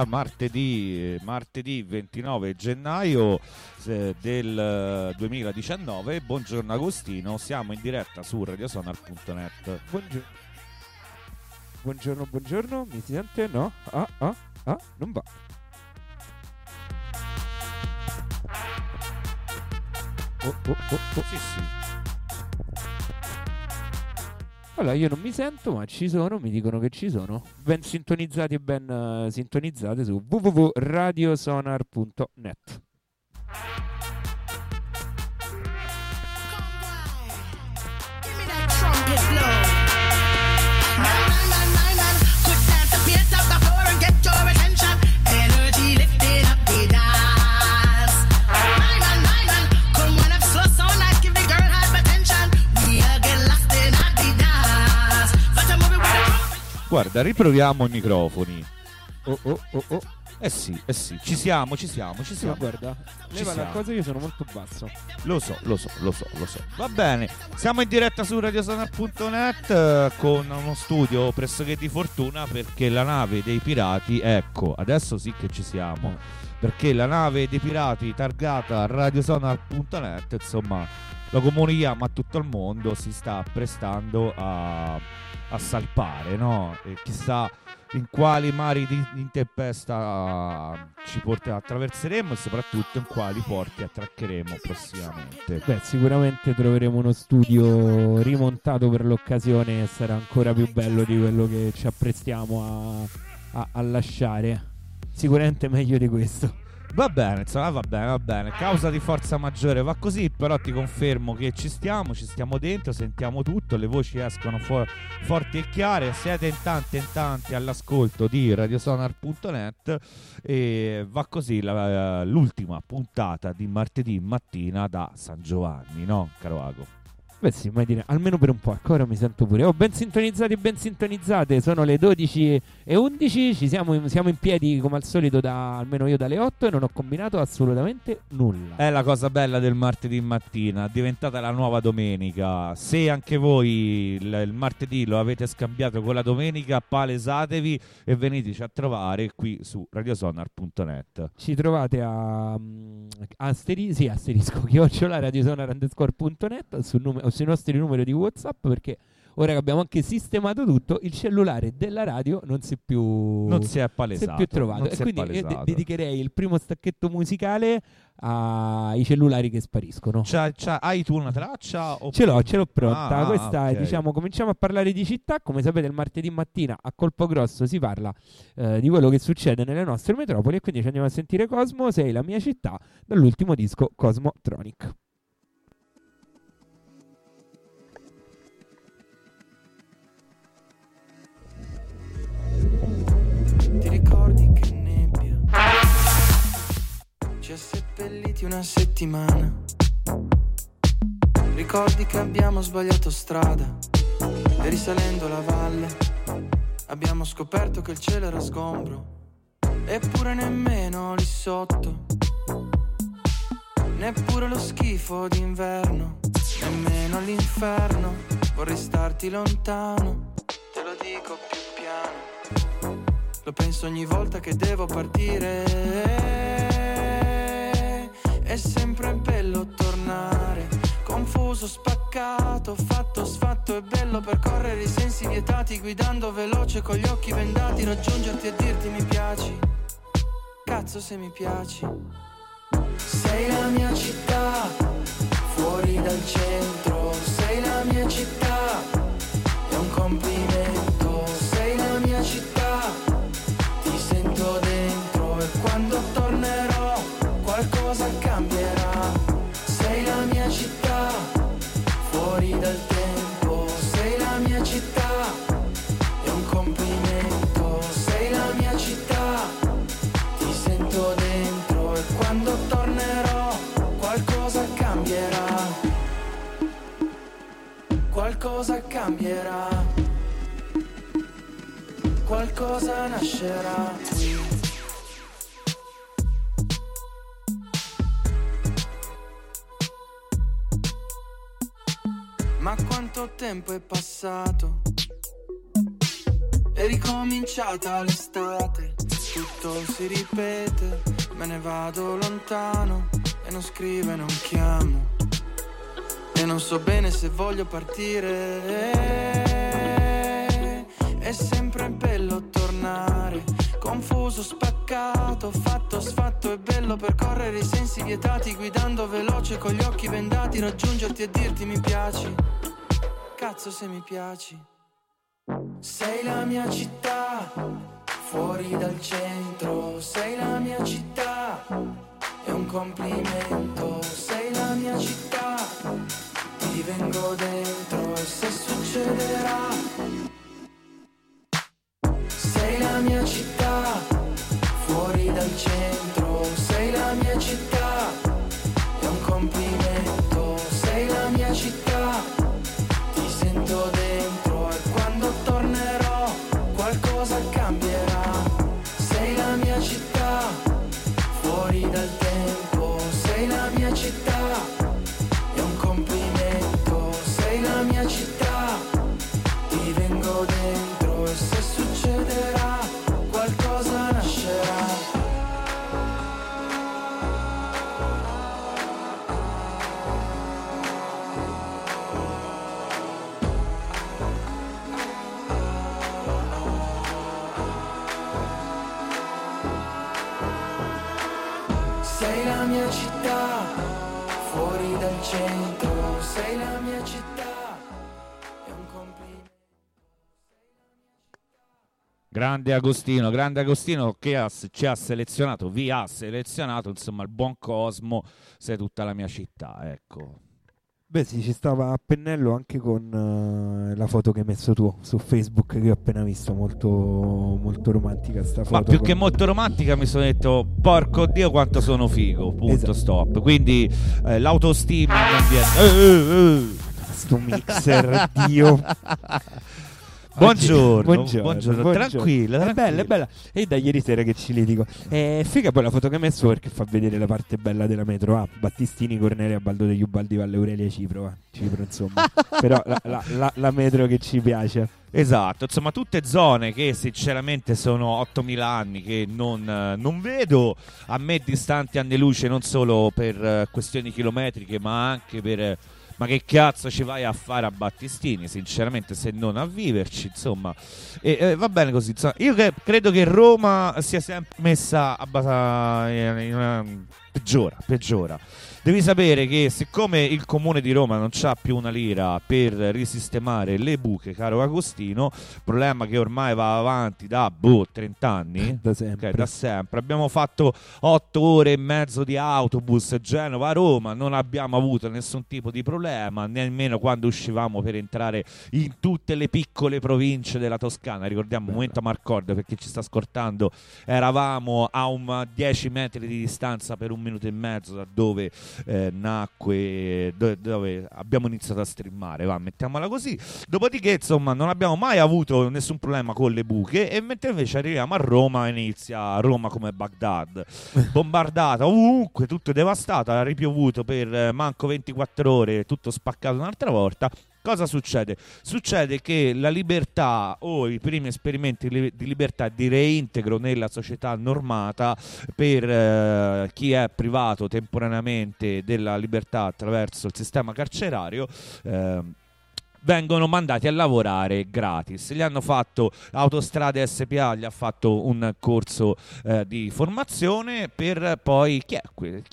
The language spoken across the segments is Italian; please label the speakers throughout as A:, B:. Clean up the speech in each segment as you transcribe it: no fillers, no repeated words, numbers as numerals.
A: diretta martedì 29 gennaio del 2019. Buongiorno Agostino, siamo in diretta su radiosonar.net.
B: Buongiorno, mi si sente? No? Non va.
A: Sì.
B: Allora, io non mi sento, ma ci sono, mi dicono che ci sono. Ben sintonizzati e ben sintonizzate su www.radiosonar.net.
A: Guarda, riproviamo i microfoni.
B: Oh.
A: Eh sì, ci siamo.
B: Guarda, leva la cosa, io sono molto basso.
A: Lo so. Va bene, siamo in diretta su radiosonar.net con uno studio pressoché di fortuna, perché la nave dei pirati, ecco, adesso sì che ci siamo, perché la nave dei pirati targata radiosonar.net, insomma, lo comunichiamo a tutto il mondo, si sta prestando a salpare, no? E chissà in quali mari in tempesta attraverseremo, e soprattutto in quali porti attraccheremo prossimamente.
B: Beh, sicuramente troveremo uno studio rimontato per l'occasione e sarà ancora più bello di quello che ci apprestiamo a lasciare. Sicuramente meglio di questo.
A: Va bene, insomma, va bene. Causa di forza maggiore va così, però ti confermo che ci stiamo dentro, sentiamo tutto, le voci escono forti e chiare, siete in tanti all'ascolto di radiosonar.net, e va così l'ultima puntata di martedì mattina da San Giovanni, no, caro Ago?
B: Beh sì, mai dire, almeno per un po', ancora mi sento pure. Ben sintonizzati e ben sintonizzate, sono le 12:11, siamo in piedi come al solito, almeno io dalle 8, e non ho combinato assolutamente nulla.
A: È la cosa bella del martedì mattina, è diventata la nuova domenica. Se anche voi il martedì lo avete scambiato con la domenica, palesatevi e veniteci a trovare qui su radiosonar.net.
B: Ci trovate a asterisco @radiosonar_.net sui nostri numeri di WhatsApp, perché ora che abbiamo anche sistemato tutto, il cellulare della radio non si è palesato, più trovato, e quindi dedicherei il primo stacchetto musicale ai cellulari che spariscono.
A: Hai tu una traccia?
B: Ce l'ho pronta. Questa
A: okay.
B: è, diciamo, cominciamo a parlare di città. Come sapete, il martedì mattina a colpo grosso si parla di quello che succede nelle nostre metropoli, e quindi ci andiamo a sentire Cosmo, Sei la mia città, dall'ultimo disco Cosmotronic.
C: Ti ricordi che nebbia ci ha seppelliti una settimana? Ricordi che abbiamo sbagliato strada e risalendo la valle abbiamo scoperto che il cielo era sgombro, eppure nemmeno lì sotto, neppure lo schifo d'inverno, nemmeno l'inferno. Vorrei starti lontano, te lo dico più piano. Lo penso ogni volta che devo partire. È sempre bello tornare, confuso, spaccato, fatto, sfatto. È bello percorrere i sensi vietati, guidando veloce con gli occhi vendati, raggiungerti e dirti mi piaci. Cazzo se mi piaci. Sei la mia città, fuori dal centro. Sei la mia città, è un complimento. Sei la mia città, ti sento dentro, e quando tornerò qualcosa cambierà. Sei la mia città, fuori dal tempo. Sei la mia città, è un complimento. Sei la mia città, ti sento dentro, e quando tornerò qualcosa cambierà. Qualcosa cambierà, qualcosa nascerà qui. Ma quanto tempo è passato, è ricominciata l'estate, tutti tutto si ripete, me ne vado lontano e non scrivo e non chiamo e non so bene se voglio partire. È sempre bello tornare, confuso, spaccato, fatto, sfatto. È bello percorrere i sensi vietati, guidando veloce con gli occhi vendati, raggiungerti e dirti mi piaci, cazzo se mi piaci. Sei la mia città, fuori dal centro, sei la mia città, è un complimento. Sei la mia città, ti vengo dentro e se succederà. Sei la mia città, fuori dal centro, sei la mia città, è un complimento. Sei la mia città, ti sento dentro e quando tornerò qualcosa cambierà. Sei la mia città, fuori dal tempo, sei la mia città, è un complimento. Sei la mia città, ti vengo dentro e se succederà qualcosa nascerà. Sei la mia città, fuori dal centro, sei la mia città, è un complimento.
A: Grande Agostino che ci ha selezionato, vi ha selezionato, insomma, il buon Cosmo, sei tutta la mia città, ecco.
B: Beh sì, ci stava a pennello anche con la foto che hai messo tu su Facebook, che ho appena visto, molto, molto romantica sta foto.
A: Ma più che molto romantica mi sono detto, porco Dio quanto sono figo, punto, esatto. Stop. Quindi l'autostima non viene...
B: Sto mixer, Dio...
A: Buongiorno. Tranquilla.
B: È bella. E da ieri sera che ci litigo. Figa poi la foto che hai messo, perché fa vedere la parte bella della metro. Battistini, Cornelia, Baldo degli Ubaldi, Valle Aurelia, Cipro insomma. Però la metro che ci piace.
A: Esatto, insomma tutte zone che sinceramente sono 8.000 anni che non vedo, a me distanti anni luce, non solo per questioni chilometriche ma anche per... Ma che cazzo ci vai a fare a Battistini, sinceramente, se non a viverci, insomma. E va bene così, insomma. Io credo che Roma sia sempre messa peggiora. Devi sapere che siccome il comune di Roma non c'ha più una lira per risistemare le buche, caro Agostino, problema che ormai va avanti da 30 anni,
B: da sempre.
A: Okay, da sempre. Abbiamo fatto 8 ore e mezzo di autobus Genova-Roma, non abbiamo avuto nessun tipo di problema, nemmeno quando uscivamo per entrare in tutte le piccole province della Toscana. Ricordiamo, momento Marcord, perché ci sta ascoltando, eravamo a 10 metri di distanza per 1 minuto e mezzo da dove nacque, dove abbiamo iniziato a streamare, mettiamola così. Dopodiché, insomma, non abbiamo mai avuto nessun problema con le buche, e mentre invece arriviamo a Roma, inizia Roma come Baghdad, bombardata ovunque, tutto devastato, ha ripiovuto per manco 24 ore, tutto spaccato un'altra volta. Cosa succede? Succede che la libertà o i primi esperimenti di libertà di reintegro nella società normata per chi è privato temporaneamente della libertà attraverso il sistema carcerario vengono mandati a lavorare gratis. Gli hanno fatto Autostrade SPA, gli ha fatto un corso di formazione per poi chi è?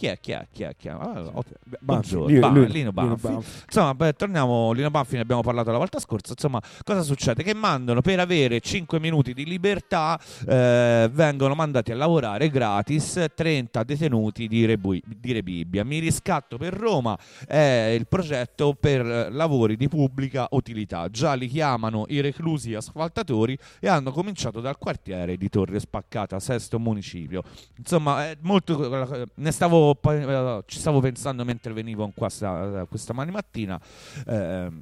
A: Buongiorno, Lino Banfi. Insomma, torniamo, Lino Banfi, ne abbiamo parlato la volta scorsa. Insomma, cosa succede? Che mandano, per avere 5 minuti di libertà, vengono mandati a lavorare gratis 30 detenuti di Rebibbia. Mi riscatto per Roma è il progetto per lavori di pubblica utilità. Già li chiamano i reclusi asfaltatori e hanno cominciato dal quartiere di Torre Spaccata, Sesto Municipio. Insomma, è molto, ci stavo pensando mentre venivo in questa mattina.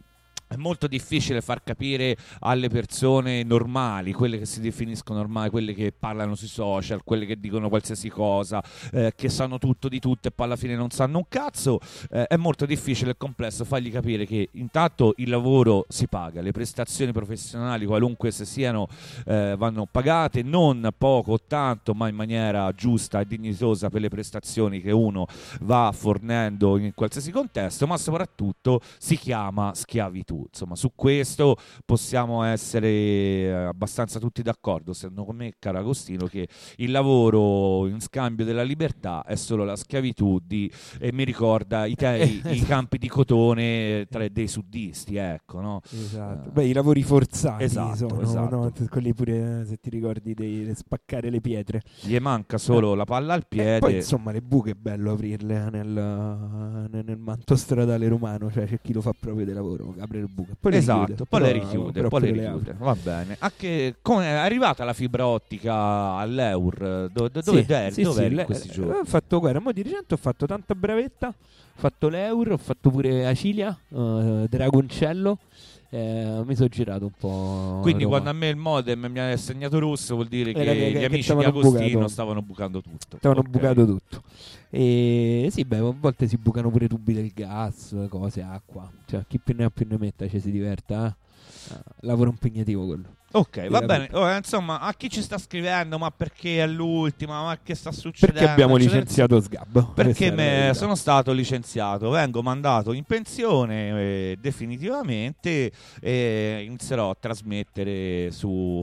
A: È molto difficile far capire alle persone normali, quelle che si definiscono normali, quelle che parlano sui social, quelle che dicono qualsiasi cosa, che sanno tutto di tutto e poi alla fine non sanno un cazzo. È molto difficile e complesso fargli capire che intanto il lavoro si paga, le prestazioni professionali, qualunque se siano, vanno pagate, non poco o tanto, ma in maniera giusta e dignitosa per le prestazioni che uno va fornendo in qualsiasi contesto, ma soprattutto si chiama schiavitù. Insomma, su questo possiamo essere abbastanza tutti d'accordo, secondo me, caro Agostino, che il lavoro in scambio della libertà è solo la schiavitù e mi ricorda i campi di cotone dei suddisti, ecco, no?
B: Esatto. Beh, i lavori forzati,
A: esatto.
B: No? Quelli pure, se ti ricordi, di spaccare le pietre.
A: Gli manca solo la palla al piede.
B: Poi, insomma, le buche è bello aprirle nel manto stradale romano, cioè c'è chi lo fa proprio di lavoro, apre le buche. Poi
A: esatto, poi le richiude. Va bene. Come è arrivata la fibra ottica all'Eur? Dove eri in questi giorni?
B: Ho fatto, guarda, mo di recente ho fatto tanta bravetta, ho fatto l'Eur, ho fatto pure Acilia, Dragoncello. Mi sono girato un po'.
A: Quindi quando a me il modem mi ha segnato rosso vuol dire che gli amici di Agostino stavano bucando tutto.
B: Stavano bucato tutto. E sì, beh, a volte si bucano pure tubi del gas, cose, acqua. Cioè, chi più ne ha più ne metta, ci si diverte. Lavoro impegnativo quello.
A: Ok, va bene. Insomma, a chi ci sta scrivendo, ma perché è l'ultima, ma che sta succedendo?
B: Perché abbiamo licenziato Sgab.
A: Perché sono stato licenziato, vengo mandato in pensione definitivamente e inizierò a trasmettere su...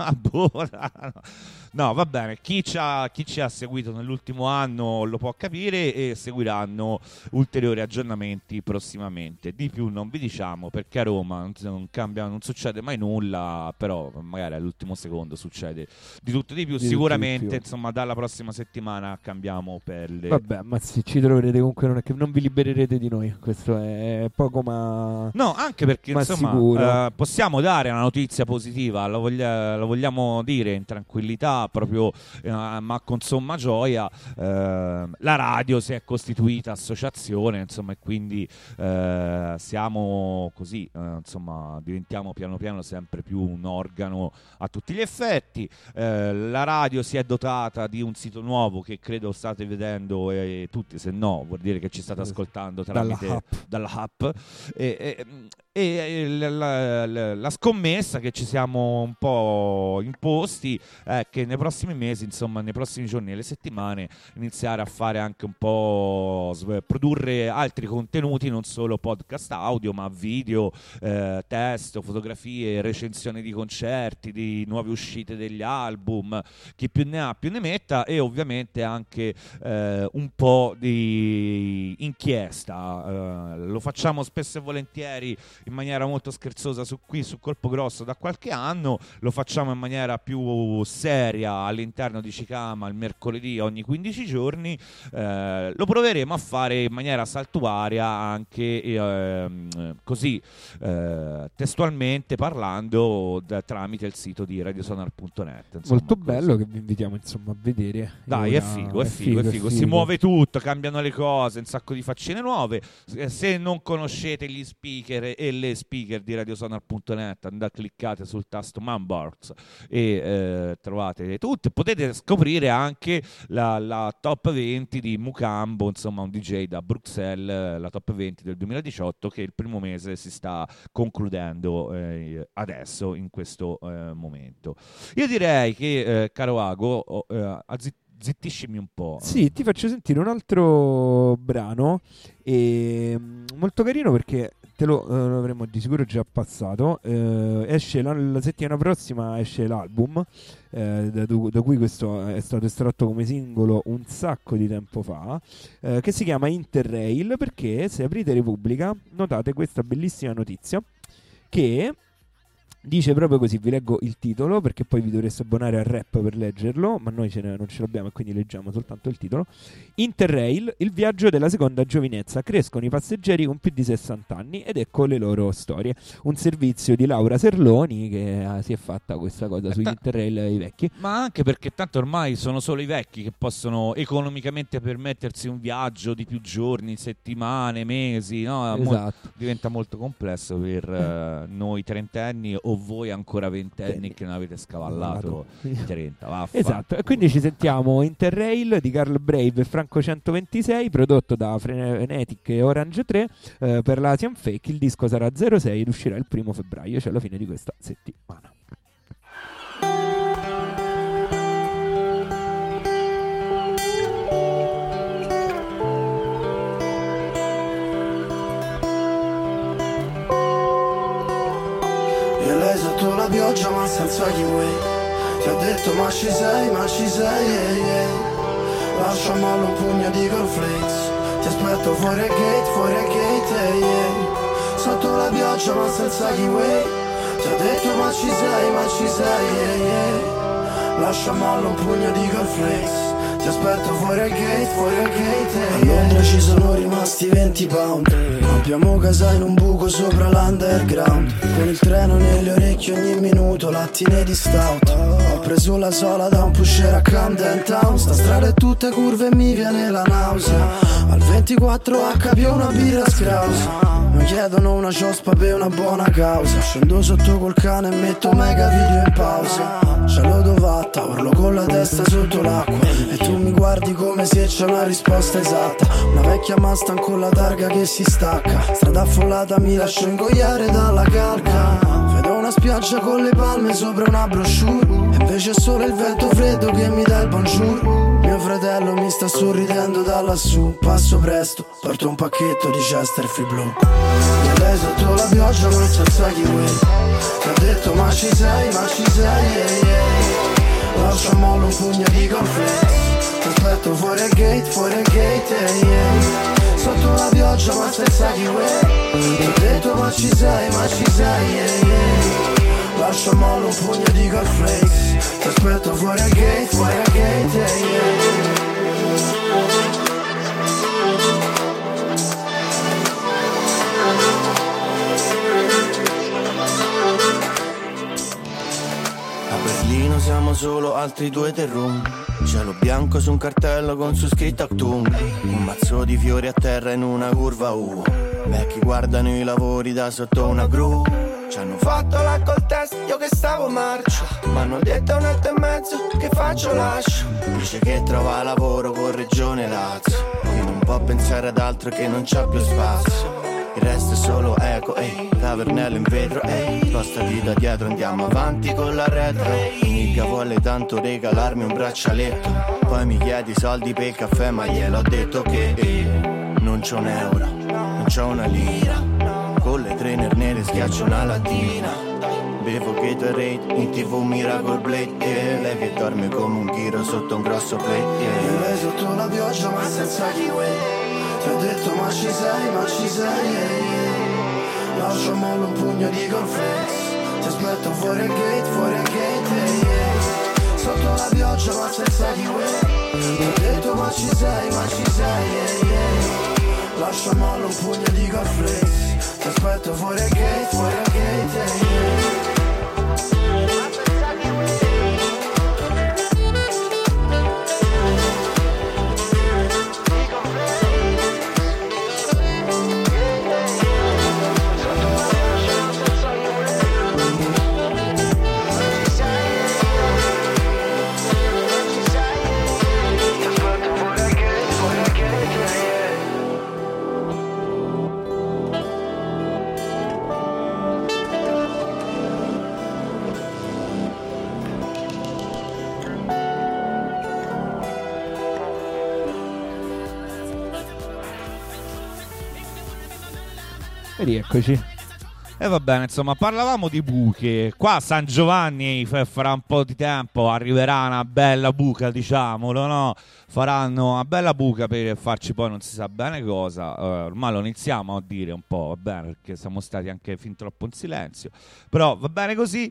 A: No, va bene, chi ci ha seguito nell'ultimo anno lo può capire e seguiranno ulteriori aggiornamenti prossimamente. Di più non vi diciamo perché a Roma non succede mai nulla, però magari all'ultimo secondo succede di tutto di più. Sicuramente, insomma, dalla prossima settimana cambiamo pelle.
B: Vabbè, ma sì, ci troverete comunque, non è che non vi libererete di noi, questo è poco ma...
A: No, anche perché insomma possiamo dare una notizia positiva, lo vogliamo dire in tranquillità, proprio ma con somma gioia. La radio si è costituita associazione, insomma, e quindi siamo così, insomma, diventiamo piano piano sempre più un organo a tutti gli effetti. La radio si è dotata di un sito nuovo che credo state vedendo tutti, se no vuol dire che ci state ascoltando tramite dalla app. E la scommessa che ci siamo un po' imposti è che nei prossimi mesi, insomma nei prossimi giorni e le settimane, iniziare a fare anche un po' produrre altri contenuti, non solo podcast audio ma video, testo, fotografie, recensioni di concerti, di nuove uscite degli album, chi più ne ha più ne metta, e ovviamente anche un po' di inchiesta. Lo facciamo spesso e volentieri in maniera molto scherzosa su Colpo Grosso da qualche anno, lo facciamo in maniera più seria all'interno di Cicama il mercoledì ogni 15 giorni. Lo proveremo a fare in maniera saltuaria anche così testualmente parlando tramite il sito di radiosonar.net.
B: Molto bello, che vi invitiamo insomma a vedere.
A: Dai, è figo. Si muove tutto, cambiano le cose, un sacco di faccine nuove. Se non conoscete gli speaker e le speaker di radiosonar.net, andate, cliccate sul tasto Manbox e trovate tutte. Potete scoprire anche la top 20 di Mucambo, insomma un DJ da Bruxelles, la top 20 del 2018, che il primo mese si sta concludendo adesso, in questo momento. Io direi che, caro Ago, zittiscimi un po'.
B: Sì, ti faccio sentire un altro brano molto carino, perché te lo avremo di sicuro già passato. Esce la settimana prossima, esce l'album da cui questo è stato estratto come singolo un sacco di tempo fa, che si chiama Interrail, perché se aprite Repubblica notate questa bellissima notizia che Dice proprio così, vi leggo il titolo perché poi vi dovreste abbonare al Rap per leggerlo, ma noi non ce l'abbiamo e quindi leggiamo soltanto il titolo. Interrail, il viaggio della seconda giovinezza, crescono i passeggeri con più di 60 anni ed ecco le loro storie. Un servizio di Laura Serloni che si è fatta questa cosa sugli Interrail ai vecchi.
A: Ma anche perché tanto ormai sono solo i vecchi che possono economicamente permettersi un viaggio di più giorni, settimane, mesi, no?
B: Esatto.
A: Diventa molto complesso per noi trentenni o voi ancora ventenni che non avete scavallato 30.
B: Esatto, e quindi ci sentiamo Interrail di Carl Brave e Franco 126, prodotto da Frenetic e Orange 3 per la Asian Fake. Il disco sarà 06 ed uscirà il 1 febbraio, cioè alla fine di questa settimana.
C: Sotto la pioggia ma senza kiwi. Ti ho detto ma ci sei, yeah, yeah. Lascia a mollo un pugno di cornflakes. Ti aspetto fuori al gate, yeah. Sotto la pioggia ma senza kiwi. Ti ho detto ma ci sei, yeah, yeah. Lascia a mollo un pugno di cornflakes. Ti aspetto fuori al gate, yeah. A Londra ci sono rimasti 20 pound. Abbiamo casa in un buco sopra l'underground. Con il treno nelle orecchie ogni minuto, lattine di stout. Ho preso la sola da un pusher a Camden Town. Sta strada è tutte curve e mi viene la nausea. Al 24H più una birra scrausa. Mi chiedono una ciospa per una buona causa. Scendo sotto col cane e metto mega video in pausa. Cielo dovatta, urlo con la testa sotto l'acqua. E tu mi guardi come se c'è una risposta esatta. Una vecchia Mustang con la targa che si stacca. Strada affollata mi lascio ingoiare dalla calca. Vedo una spiaggia con le palme sopra una brochure. E invece è solo il vento freddo che mi dà il bonjour. Mio fratello mi sta sorridendo da lassù. Passo presto, porto un pacchetto di Chesterfield Blue. E lei sotto la pioggia ma senza kiwi. Ti ho detto ma ci sei, yeah, yeah. Lascio a mollo un pugno di cornflakes. Ti aspetto fuori al gate, yeah. Sotto la pioggia ma senza kiwi. Ti ho detto ma ci sei, yeah, yeah. Lascio a mollo un pugno di cornflakes. Ti aspetto fuori al gate, yeah. A Berlino siamo solo altri due terroni. Cielo bianco su un cartello con su scritto Actum. Un mazzo di fiori a terra in una curva U. Vecchi guardano i lavori da sotto una gru. Ci hanno fatto l'alcol test, io che stavo marcio. M'hanno detto 1:30, che faccio lascio. Dice che trova lavoro con Regione Lazio. Che non può pensare ad altro che non c'ha più spazio. Il resto è solo eco, ehi, tavernello in vetro, ehi. Spostati da dietro, andiamo avanti con la retro. Mica vuole tanto regalarmi un braccialetto. Poi mi chiedi soldi per il caffè, ma gliel'ho detto che non c'ho un euro, non c'ho una lira. Con le trainer nere schiaccio una lattina. Bevo Gatorade, in TV Miracle Blade, yeah. Lei che dorme come un ghiro sotto un grosso plate, yeah. E lei sotto la pioggia ma senza kiwi. Ti ho detto ma ci sei, yeah, yeah. Lascio a mollo un pugno di cornflakes. Ti aspetto fuori al gate, yeah. Sotto la pioggia ma senza kiwi. Ti ho detto ma ci sei, yeah, yeah. Lascio a mollo un pugno di cornflakes. Ti aspetto fuori al gate, yeah.
B: E rieccoci.
A: E va bene, insomma, parlavamo di buche. Qua a San Giovanni farà un po' di tempo, arriverà una bella buca, diciamolo, no? Faranno una bella buca per farci poi non si sa bene cosa. Ormai lo iniziamo a dire un po', va bene, perché siamo stati anche fin troppo in silenzio. Però va bene così.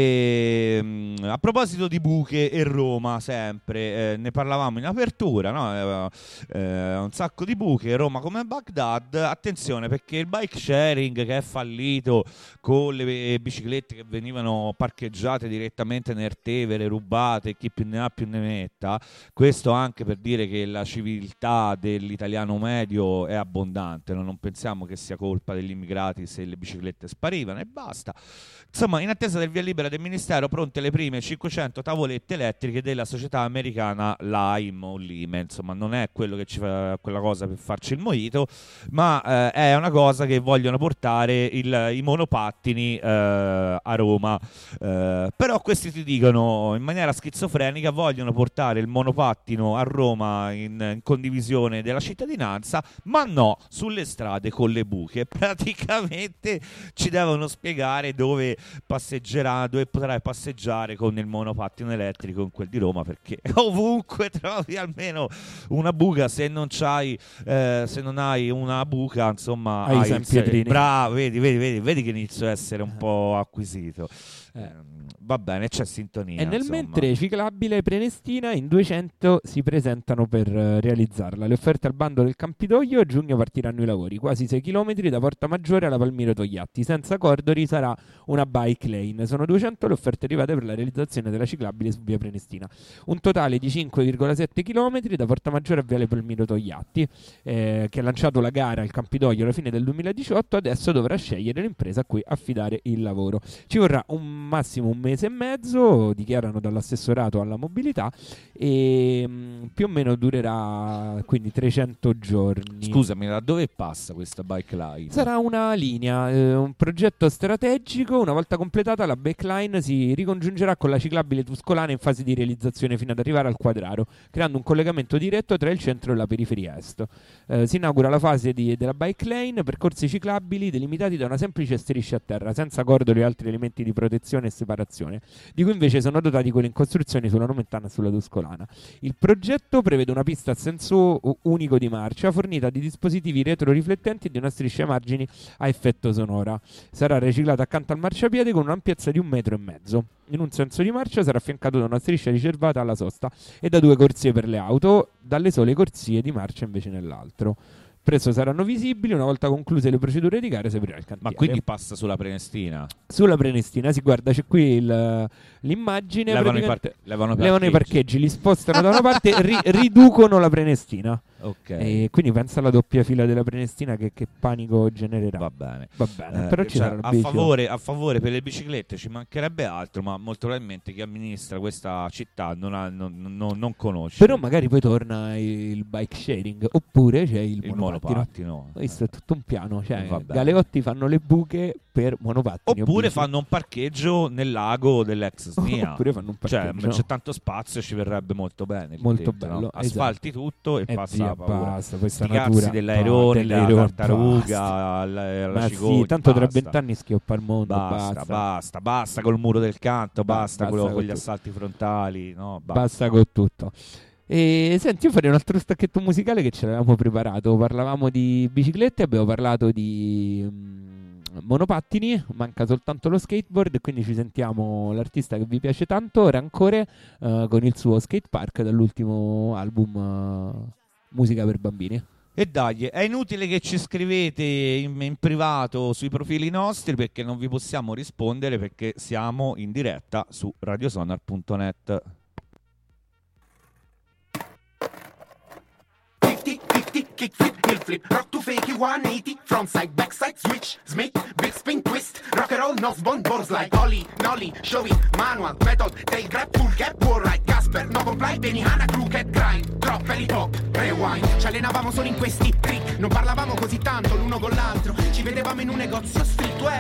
A: A proposito di buche e Roma, sempre, ne parlavamo in apertura, no? Un sacco di buche, Roma come Baghdad. Attenzione, perché il bike sharing che è fallito con le biciclette che venivano parcheggiate direttamente nel Tevere, rubate, chi più ne ha più ne metta, questo anche per dire che la civiltà dell'italiano medio è abbondante, non pensiamo che sia colpa degli immigrati se le biciclette sparivano e basta. Insomma, in attesa del via libera del Ministero, pronte le prime 500 tavolette elettriche della società americana Lime o Lime, insomma non è quello che ci fa quella cosa per farci il mojito, ma è una cosa che vogliono portare i monopattini a Roma, però questi ti dicono in maniera schizofrenica vogliono portare il monopattino a Roma in condivisione della cittadinanza, ma no sulle strade con le buche. Praticamente ci devono spiegare dove potrai passeggiare con il monopattino elettrico in quel di Roma, perché ovunque trovi almeno una buca. Se non hai una buca, insomma, hai sempre bravo, vedi che inizio a essere un po' acquisito. Va bene, c'è sintonia.
B: E nel
A: insomma.
B: Mentre ciclabile Prenestina in 200 si presentano per realizzarla. Le offerte al bando del Campidoglio, a giugno partiranno i lavori, quasi 6 km da Porta Maggiore alla Palmiro Togliatti. Senza cordoli sarà una bike lane. Sono 200 le offerte arrivate per la realizzazione della ciclabile su via Prenestina. Un totale di 5,7 km da Porta Maggiore a viale Palmiro Togliatti, che ha lanciato la gara al Campidoglio alla fine del 2018, adesso dovrà scegliere l'impresa a cui affidare il lavoro. Ci vorrà massimo un mese e mezzo, dichiarano dall'assessorato alla mobilità, e più o meno durerà quindi 300 giorni.
A: Scusami, da dove passa questa bike line?
B: Sarà una linea, un progetto strategico. Una volta completata la bike line si ricongiungerà con la ciclabile tuscolana in fase di realizzazione fino ad arrivare al Quadraro, creando un collegamento diretto tra il centro e la periferia est. Si inaugura la fase della bike lane, percorsi ciclabili delimitati da una semplice striscia a terra, senza cordoli e altri elementi di protezione e separazione, di cui invece sono dotati quelli in costruzione sulla Nomentana e sulla Tuscolana. Il progetto prevede una pista a senso unico di marcia fornita di dispositivi retroriflettenti e di una striscia ai margini a effetto sonora. Sarà riciclata accanto al marciapiede con un'ampiezza di 1,5 metri. In un senso di marcia sarà affiancato da una striscia riservata alla sosta e da 2 corsie per le auto, dalle sole corsie di marcia invece nell'altro. Presto saranno visibili. Una volta concluse le procedure di gara si aprirà il cantiere.
A: Ma quindi passa sulla Prenestina?
B: Sulla Prenestina, si guarda, c'è qui l'immagine. Levano i parcheggi, li spostano da una parte e riducono la Prenestina.
A: Ok.
B: E quindi pensa alla doppia fila della Prenestina che panico genererà.
A: Va bene.
B: Però ci sarà
A: a favore per le biciclette ci mancherebbe altro, ma molto probabilmente chi amministra questa città non conosce.
B: Però magari poi torna il bike sharing, oppure c'è il monopattino. Questo è tutto un piano, cioè Galeotti fanno le buche per monopattini.
A: Oppure fanno un parcheggio nel lago dell'ex SNIA.
B: Oppure fanno un parcheggio.
A: C'è tanto spazio, ci verrebbe molto bene.
B: Molto bello.
A: No? Asfalti tutto e passa la paura.
B: Basta, questa
A: sti cazzi dell'airone, della tartaruga, la cicogna.
B: Sì, tanto tra 20 anni schioppa il mondo.
A: Basta col muro del canto, basta con gli assalti frontali. No,
B: basta con tutto. E senti, io farei un altro stacchetto musicale che ce l'avevamo preparato. Parlavamo di biciclette, abbiamo parlato di monopattini, manca soltanto lo skateboard, quindi ci sentiamo l'artista che vi piace tanto, Rancore, con il suo skate park dall'ultimo album Musica per bambini.
A: E dai, è inutile che ci scrivete in privato sui profili nostri, perché non vi possiamo rispondere, perché siamo in diretta su radiosonar.net.
D: Kick flip, heel flip, rock to fake 180, front side, back side, switch, smith, big spin twist, rock and roll, nose bond, boards like ollie, nollie, show it, manual, method, tail grab, full cap, war right, Casper, no comply, Benihana, crooked, grind, drop, belly pop, rewind, ci allenavamo solo in questi trick, non parlavamo così tanto l'uno con l'altro, ci vedevamo in un negozio streetwear, che stava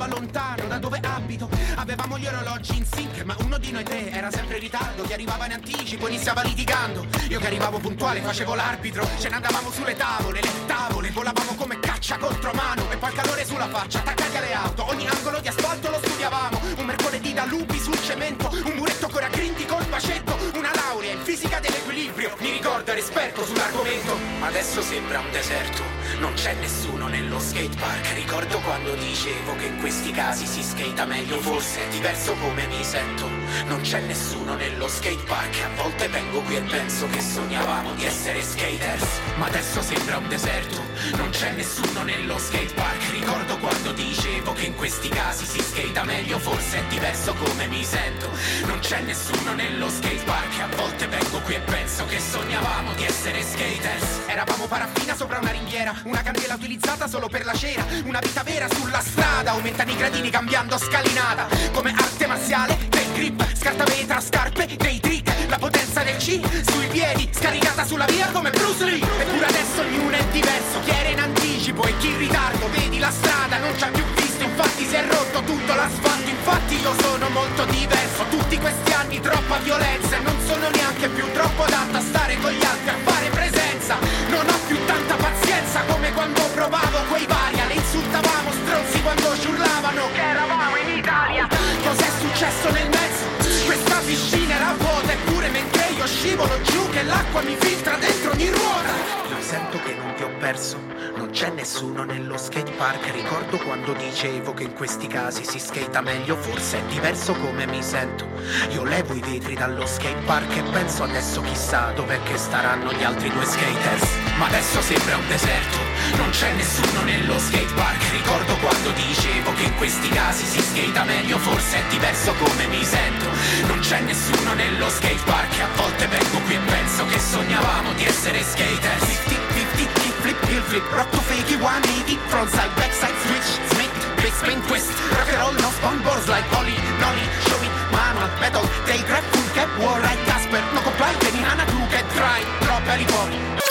D: sembrava lontano da dove abito. Avevamo gli orologi in sync, ma uno di noi tre era sempre in ritardo. Chi arrivava in anticipo iniziava litigando. Io che arrivavo puntuale facevo l'arbitro. Ce ne andavamo sulle tavole, le tavole volavamo come caccia contro mano. E poi il calore sulla faccia, attaccati alle auto. Ogni angolo di asfalto lo studiavamo. Un mercoledì da lupi sul cemento, un muretto con aggrindi col bacetto, una laurea in fisica dell'equilibrio. Mi ricordo ero esperto sull'argomento. Adesso sembra un deserto, non c'è nessuno nello skatepark. Ricordo quando dicevo che in questi casi si skata meglio, forse è diverso come mi sento. Non c'è nessuno nello skatepark. A volte vengo qui e penso che sognavamo di essere skaters, ma adesso sembra un deserto, non c'è nessuno nello skatepark. Ricordo quando dicevo che in questi casi si skata meglio, forse è diverso come mi sento. Non c'è nessuno nello skatepark. A volte vengo qui e penso che sognavamo di essere skaters. Eravamo paraffina sopra una ringhiera, una candela utilizzata solo per la cera, una vita vera sulla strada, aumentano i gradini cambiando scalinata. Come arte marziale, del grip, scartavetra, scarpe, dei trick, la potenza del C sui piedi, scaricata sulla via come Bruce Lee. Eppure adesso ognuno è diverso, chi era in anticipo e chi in ritardo. Vedi la strada, non c'ha più visto, infatti si è rotto tutto l'asfalto. Infatti io sono molto diverso, tutti questi anni troppa violenza e non sono neanche più troppo adatto a stare con gli altri a fare presenza. Non ho più tanta pazienza come quando provavo quei varia. Le insultavamo stronzi quando ci urlavano che eravamo in Italia. Cos'è successo nel mezzo? Questa piscina era vuota, eppure mentre io scivolo giù che l'acqua mi filtra dentro ogni ruota. Io sento che non ti ho perso, non c'è nessuno nello skatepark. Ricordo quando dicevo che in questi casi si skata meglio, forse è diverso come mi sento. Io levo i vetri dallo skatepark e penso adesso chissà dov'è che staranno gli altri due skaters. Ma adesso sembra un deserto, non c'è nessuno nello skatepark. Ricordo quando dicevo che in questi casi si skata meglio, forse è diverso come mi sento. Non c'è nessuno nello skatepark. A volte vengo qui e penso che sognavamo di essere skaters. 50-50, kickflip, hillflip, rock to fake it 180, frontside, backside, switch, smith, big spin, twist, rock and roll, no spawn boards like ollie, nollie, show it, manual, metal, tail grab, full cap, war right, Casper, no comply, Kenny Hanna, crew, get dry, drop, heli-pop.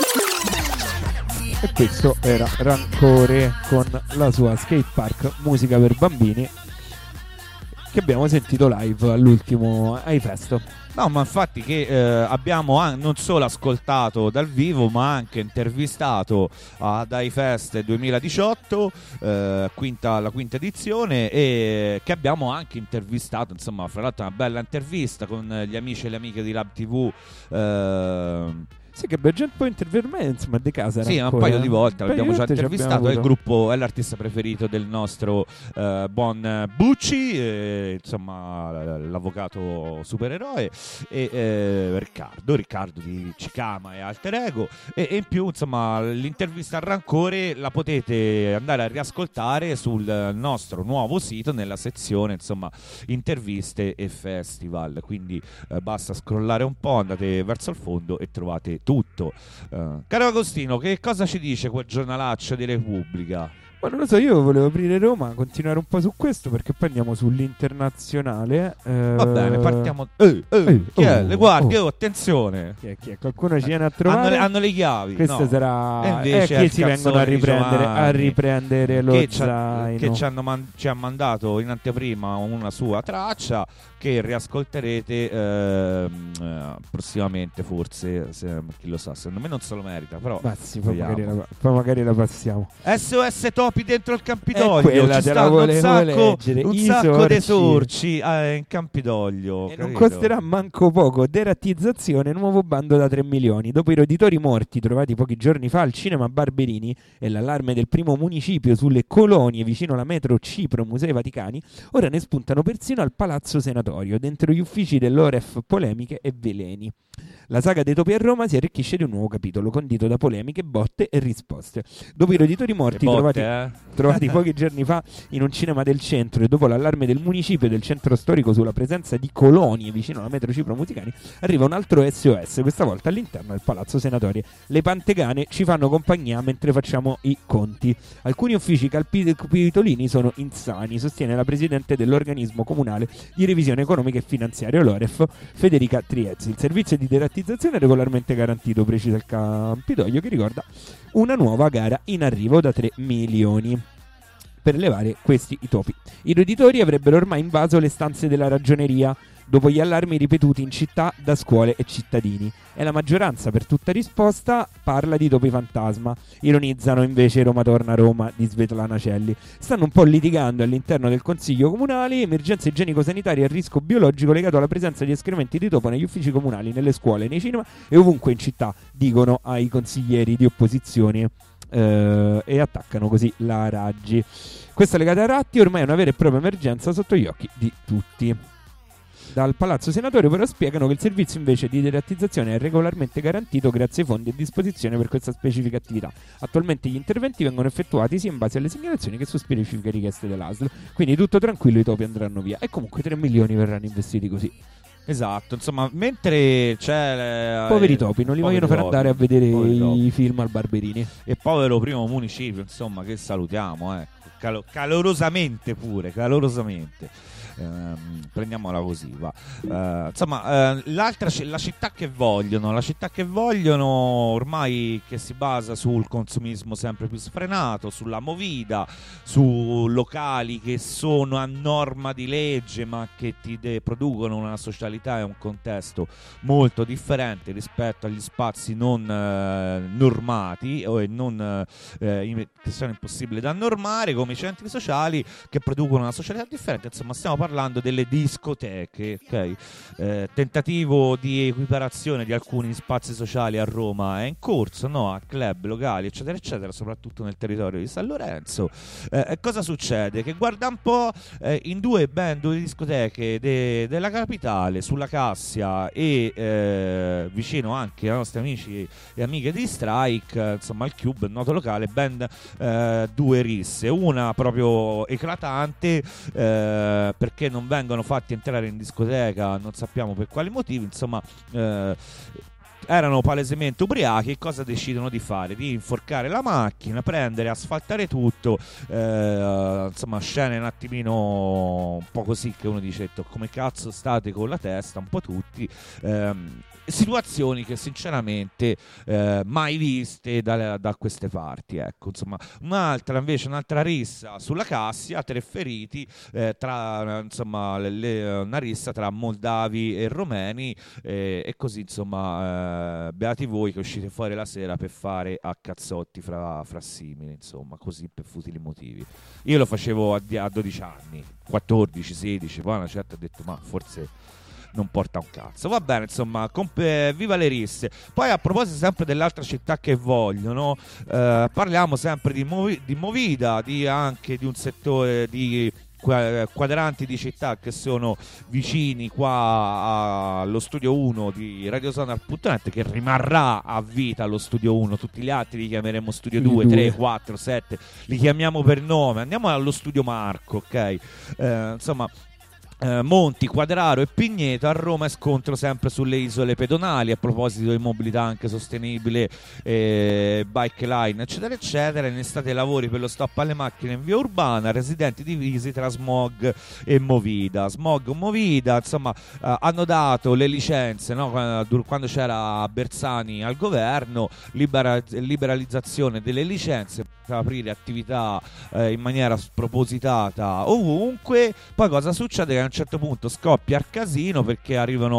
B: E questo era Rancore con la sua skatepark musica per bambini che abbiamo sentito live all'ultimo iFest.
A: No, ma infatti che abbiamo non solo ascoltato dal vivo ma anche intervistato ad iFest 2018, la quinta edizione, e che abbiamo anche intervistato, insomma, fra l'altro una bella intervista con gli amici e le amiche di Lab TV.
B: Sì, che Bergent può intervenire, insomma, di casa.
A: Sì, un paio di volte l'abbiamo già intervistato. È il gruppo, è l'artista preferito del nostro buon Bucci, insomma, l'avvocato supereroe, e Riccardo di Cicama e Alter Ego. E in più, insomma, l'intervista a Rancore la potete andare a riascoltare sul nostro nuovo sito nella sezione, insomma, interviste e festival. Quindi basta scrollare un po', andate verso il fondo e trovate tutto. Caro Agostino, che cosa ci dice quel giornalaccio di Repubblica?
B: Ma non lo so, io volevo aprire Roma, continuare un po' su questo perché poi andiamo sull'internazionale.
A: Va bene, partiamo. Chi è? Le guardie, attenzione.
B: Chi è? Qualcuno ci viene a trovare?
A: Hanno le chiavi.
B: Questa
A: no.
B: sarà. Che si vengono a riprendere lo zaino.
A: Che ci ha mandato in anteprima una sua traccia che riascolterete prossimamente, forse. Chi lo sa, secondo me non se lo merita. Però
B: poi magari la passiamo.
A: SOS Topi dentro il Campidoglio, ci stanno un sacco di sorci in Campidoglio,
B: e non costerà manco poco. Derattizzazione, nuovo bando da 3 milioni. Dopo i roditori morti trovati pochi giorni fa al cinema Barberini e l'allarme del primo municipio sulle colonie vicino alla metro Cipro Musei Vaticani, ora ne spuntano persino al Palazzo Senatorio, dentro gli uffici dell'Oref, polemiche e veleni. La saga dei topi a Roma si arricchisce di un nuovo capitolo condito da polemiche, botte e risposte. Dopo i roditori morti trovati pochi giorni fa in un cinema del centro e dopo l'allarme del municipio e del centro storico sulla presenza di colonie vicino alla metro Cipro Musicani, arriva un altro SOS, questa volta all'interno del Palazzo Senatorio. Le pantegane ci fanno compagnia mentre facciamo i conti. Alcuni uffici capitolini sono insani, sostiene la presidente dell'organismo comunale di revisione economica e finanziaria, l'Oref, Federica Triezzi. Il servizio di derattizzazione è regolarmente garantito, precisa il Campidoglio, che ricorda una nuova gara in arrivo da 3 milioni. per elevare questi i topi. I roditori avrebbero ormai invaso le stanze della ragioneria dopo gli allarmi ripetuti in città da scuole e cittadini, e la maggioranza per tutta risposta parla di topi fantasma. Ironizzano invece Roma torna a Roma di Svetlana Celli. Stanno un po' litigando all'interno del consiglio comunale emergenze igienico-sanitarie e rischio biologico legato alla presenza di escrementi di topo negli uffici comunali, nelle scuole, nei cinema e ovunque in città, dicono ai consiglieri di opposizione. E attaccano così la Raggi. Questa legata ai ratti ormai è una vera e propria emergenza sotto gli occhi di tutti. Dal Palazzo Senatorio però spiegano che il servizio invece di derattizzazione è regolarmente garantito grazie ai fondi a disposizione per questa specifica attività. Attualmente gli interventi vengono effettuati sia in base alle segnalazioni che su specifiche richieste dell'ASL, quindi tutto tranquillo, i topi andranno via e comunque 3 milioni verranno investiti così.
A: Esatto, insomma, mentre c'è
B: poveri topi, non li vogliono far andare a vedere i film al Barberini.
A: E povero primo municipio, insomma, che salutiamo, calorosamente pure, calorosamente. Prendiamola così, va. Insomma, la città che vogliono ormai, che si basa sul consumismo sempre più sfrenato, sulla movida, su locali che sono a norma di legge ma che ti producono una socialità e un contesto molto differente rispetto agli spazi non normati o non che sono impossibili da normare, come i centri sociali che producono una socialità differente. Insomma, stiamo parlando delle discoteche, ok? Tentativo di equiparazione di alcuni spazi sociali a Roma è in corso, no? A club, locali, eccetera, eccetera, soprattutto nel territorio di San Lorenzo. Cosa succede? Che guarda un po', in due discoteche della capitale, sulla Cassia e vicino anche ai nostri amici e amiche di Strike, insomma il Cube, il noto locale, ben 2 risse, una proprio eclatante perché non vengono fatti entrare in discoteca, non sappiamo per quali motivi, insomma erano palesemente ubriachi. E cosa decidono di fare? Di inforcare la macchina, prendere, asfaltare tutto, insomma scene un attimino un po' così che uno dice come cazzo state con la testa, un po' tutti, situazioni che sinceramente mai viste da queste parti, ecco. Insomma, un'altra rissa sulla Cassia, 3 feriti, tra insomma una rissa tra moldavi e romeni, e così insomma beati voi che uscite fuori la sera per fare a cazzotti fra simili, insomma, così per futili motivi. Io lo facevo a 12 anni, 14, 16, poi a una certa ho detto ma forse non porta un cazzo. Va bene, insomma, viva le risse. Poi a proposito sempre dell'altra città che vogliono, parliamo sempre di movida, anche di un settore di quadranti di città che sono vicini qua allo studio 1 di radiosonar.net, che rimarrà a vita lo studio 1. Tutti gli altri li chiameremo studio 2, 3, 4, 7, li chiamiamo per nome. Andiamo allo studio Marco, ok? Insomma, Monti, Quadraro e Pigneto. A Roma è scontro sempre sulle isole pedonali a proposito di mobilità anche sostenibile, bike line, eccetera eccetera. In estate lavori per lo stop alle macchine in via urbana, residenti divisi tra smog e movida. Smog o movida, insomma, hanno dato le licenze, no? Quando c'era Bersani al governo, liberalizzazione delle licenze per aprire attività in maniera spropositata ovunque. Poi cosa succede? Che a un certo punto scoppia il casino perché arrivano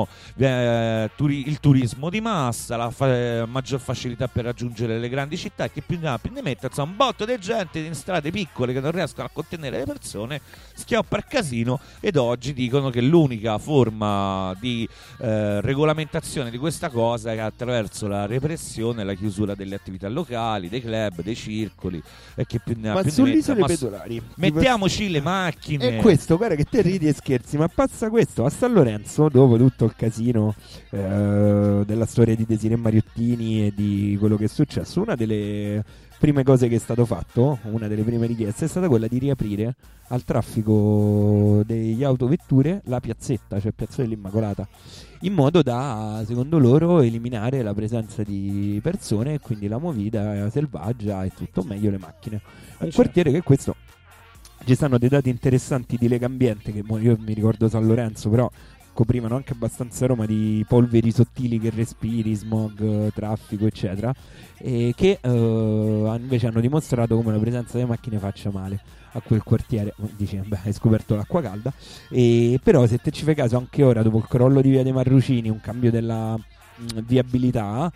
A: il turismo di massa, la maggior facilità per raggiungere le grandi città, e che più ne mette, insomma, un botto di gente in strade piccole che non riescono a contenere le persone, schioppa il casino. Ed oggi dicono che l'unica forma di regolamentazione di questa cosa è attraverso la repressione e la chiusura delle attività locali, dei club, dei circoli, e che più ne ha più ne metta.
B: Pedonali
A: mettiamoci le macchine.
B: E questo, guarda che te ridi e scherzi, ma passa questo a San Lorenzo, dopo tutto il casino della storia di Desirée Mariottini e di quello che è successo. Una delle prime cose che è stato fatto, una delle prime richieste, è stata quella di riaprire al traffico degli autovetture la piazzetta, cioè Piazza dell'Immacolata, in modo da, secondo loro, eliminare la presenza di persone e quindi la movida selvaggia e tutto, meglio le macchine. Un quartiere che questo, ci stanno dei dati interessanti di Legambiente, che io mi ricordo San Lorenzo, però coprivano anche abbastanza Roma di polveri sottili che respiri, smog, traffico eccetera, e che invece hanno dimostrato come la presenza delle macchine faccia male a quel quartiere. Dici, beh, hai scoperto l'acqua calda. E però se te ci fai caso, anche ora dopo il crollo di Via dei Marrucini, un cambio della viabilità,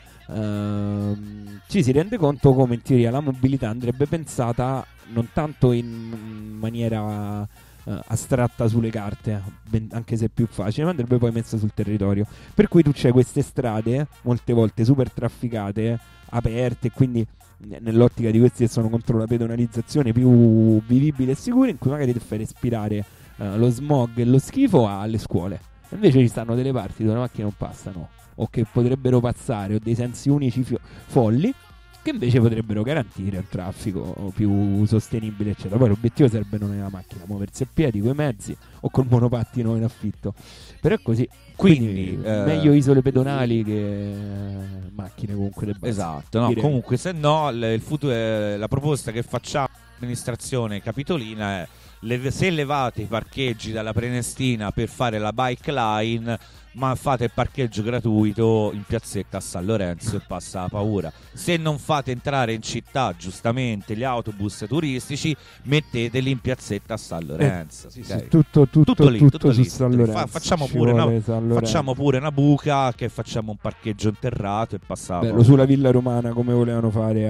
B: ci si rende conto come in teoria la mobilità andrebbe pensata non tanto in maniera astratta sulle carte, anche se è più facile, ma andrebbe poi messa sul territorio. Per cui tu c'hai queste strade molte volte super trafficate, aperte, e quindi nell'ottica di questi che sono contro la pedonalizzazione, più vivibili e sicure, in cui magari ti fai respirare lo smog e lo schifo alle scuole. Invece ci stanno delle parti dove le macchine non passano, o che potrebbero passare, o dei sensi unici folli, che invece potrebbero garantire un traffico più sostenibile eccetera. Poi l'obiettivo sarebbe non è la macchina, muoversi a piedi, coi mezzi o col monopattino in affitto, però è così. Quindi meglio isole pedonali che macchine comunque del base.
A: Esatto, no, comunque se no il futuro, la proposta che facciamo all'amministrazione capitolina è se levate i parcheggi dalla Prenestina per fare la bike line, ma fate il parcheggio gratuito in piazzetta a San Lorenzo e passa la paura. Se non fate entrare in città giustamente gli autobus turistici, metteteli in piazzetta a San Lorenzo.
B: Sì, tutto lì, su San Lorenzo.
A: Facciamo pure una buca, che facciamo un parcheggio interrato e passa la paura.
B: Bello, sulla Villa Romana come volevano fare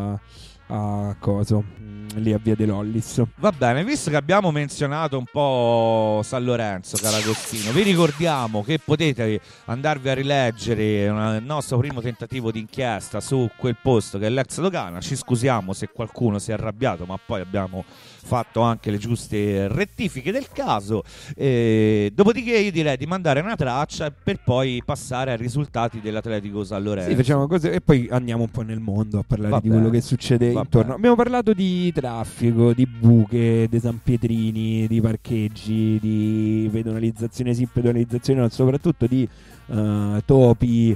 B: a coso, lì a Via De Lollis.
A: Va bene, visto che abbiamo menzionato un po' San Lorenzo, caro Agostino, vi ricordiamo che potete andarvi a rileggere il nostro primo tentativo di inchiesta su quel posto che è l'ex dogana. Ci scusiamo se qualcuno si è arrabbiato, ma poi abbiamo fatto anche le giuste rettifiche del caso. Dopodiché io direi di mandare una traccia per poi passare ai risultati dell'Atletico San Lorenzo.
B: Sì, facciamo così e poi andiamo un po' nel mondo a parlare di quello che succede intorno. Abbiamo parlato di traffico, di buche, dei San Pietrini, di parcheggi, di pedonalizzazione sì, pedonalizzazione no, soprattutto di topi,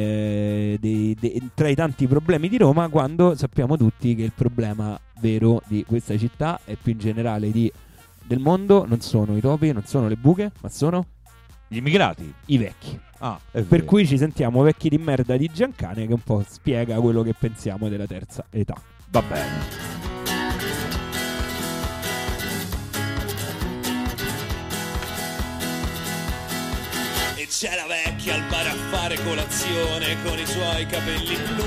B: tra i tanti problemi di Roma, quando sappiamo tutti che il problema vero di questa città e più in generale del mondo non sono i topi, non sono le buche, ma sono
A: gli immigrati,
B: i vecchi. Per cui ci sentiamo Vecchi di merda di Giancane, che un po' spiega quello che pensiamo della terza età.
A: Va bene.
C: C'è la vecchia al bar a fare colazione con i suoi capelli blu,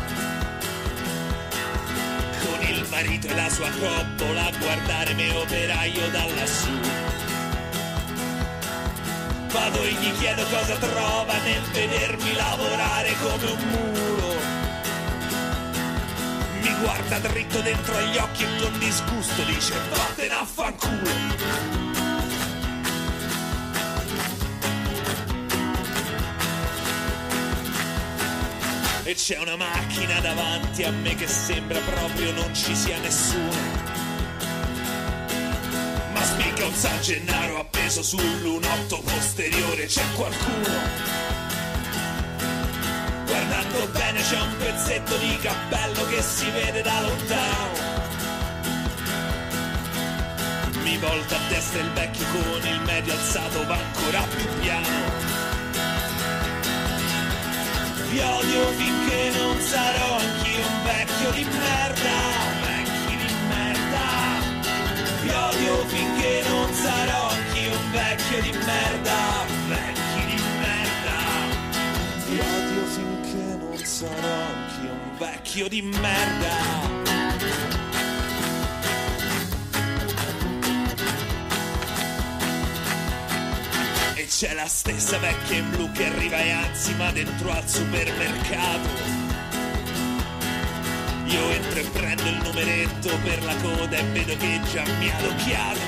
C: con il marito e la sua coppola a guardare me operaio da lassù. Vado e gli chiedo cosa trova nel vedermi lavorare come un mulo. Mi guarda dritto dentro agli occhi e con disgusto dice vattene a fanculo. E c'è una macchina davanti a me che sembra proprio non ci sia nessuno, ma spicca un San Gennaro appeso sull'1.8 posteriore. C'è qualcuno, guardando bene c'è un pezzetto di cappello che si vede da lontano. Mi volta a destra il vecchio con il medio alzato va ancora più piano. Vi odio finché non sarò anch'io un vecchio di merda, vecchi di merda. Vi odio finché non sarò anch'io un vecchio di merda, vecchi di merda. Vi odio finché non sarò anch'io un vecchio di merda. C'è la stessa vecchia in blu che arriva e anzi ma dentro al supermercato. Io entro e prendo il numeretto per la coda e vedo che già mi ha adocchiato.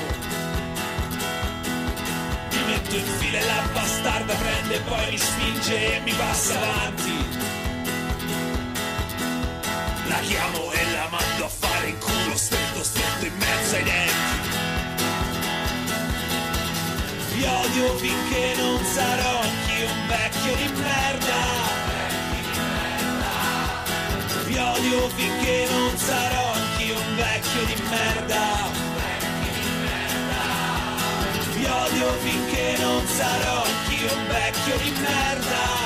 C: Mi metto in fila e la bastarda prende e poi mi spinge e mi passa avanti. La chiamo e la mando a fare in culo stretto stretto in mezzo ai denti. Vi odio finché non sarò anch'io un vecchio di merda, vi odio finché non sarò anch'io un vecchio di merda, vi odio odio finché non sarò anch'io un vecchio di merda.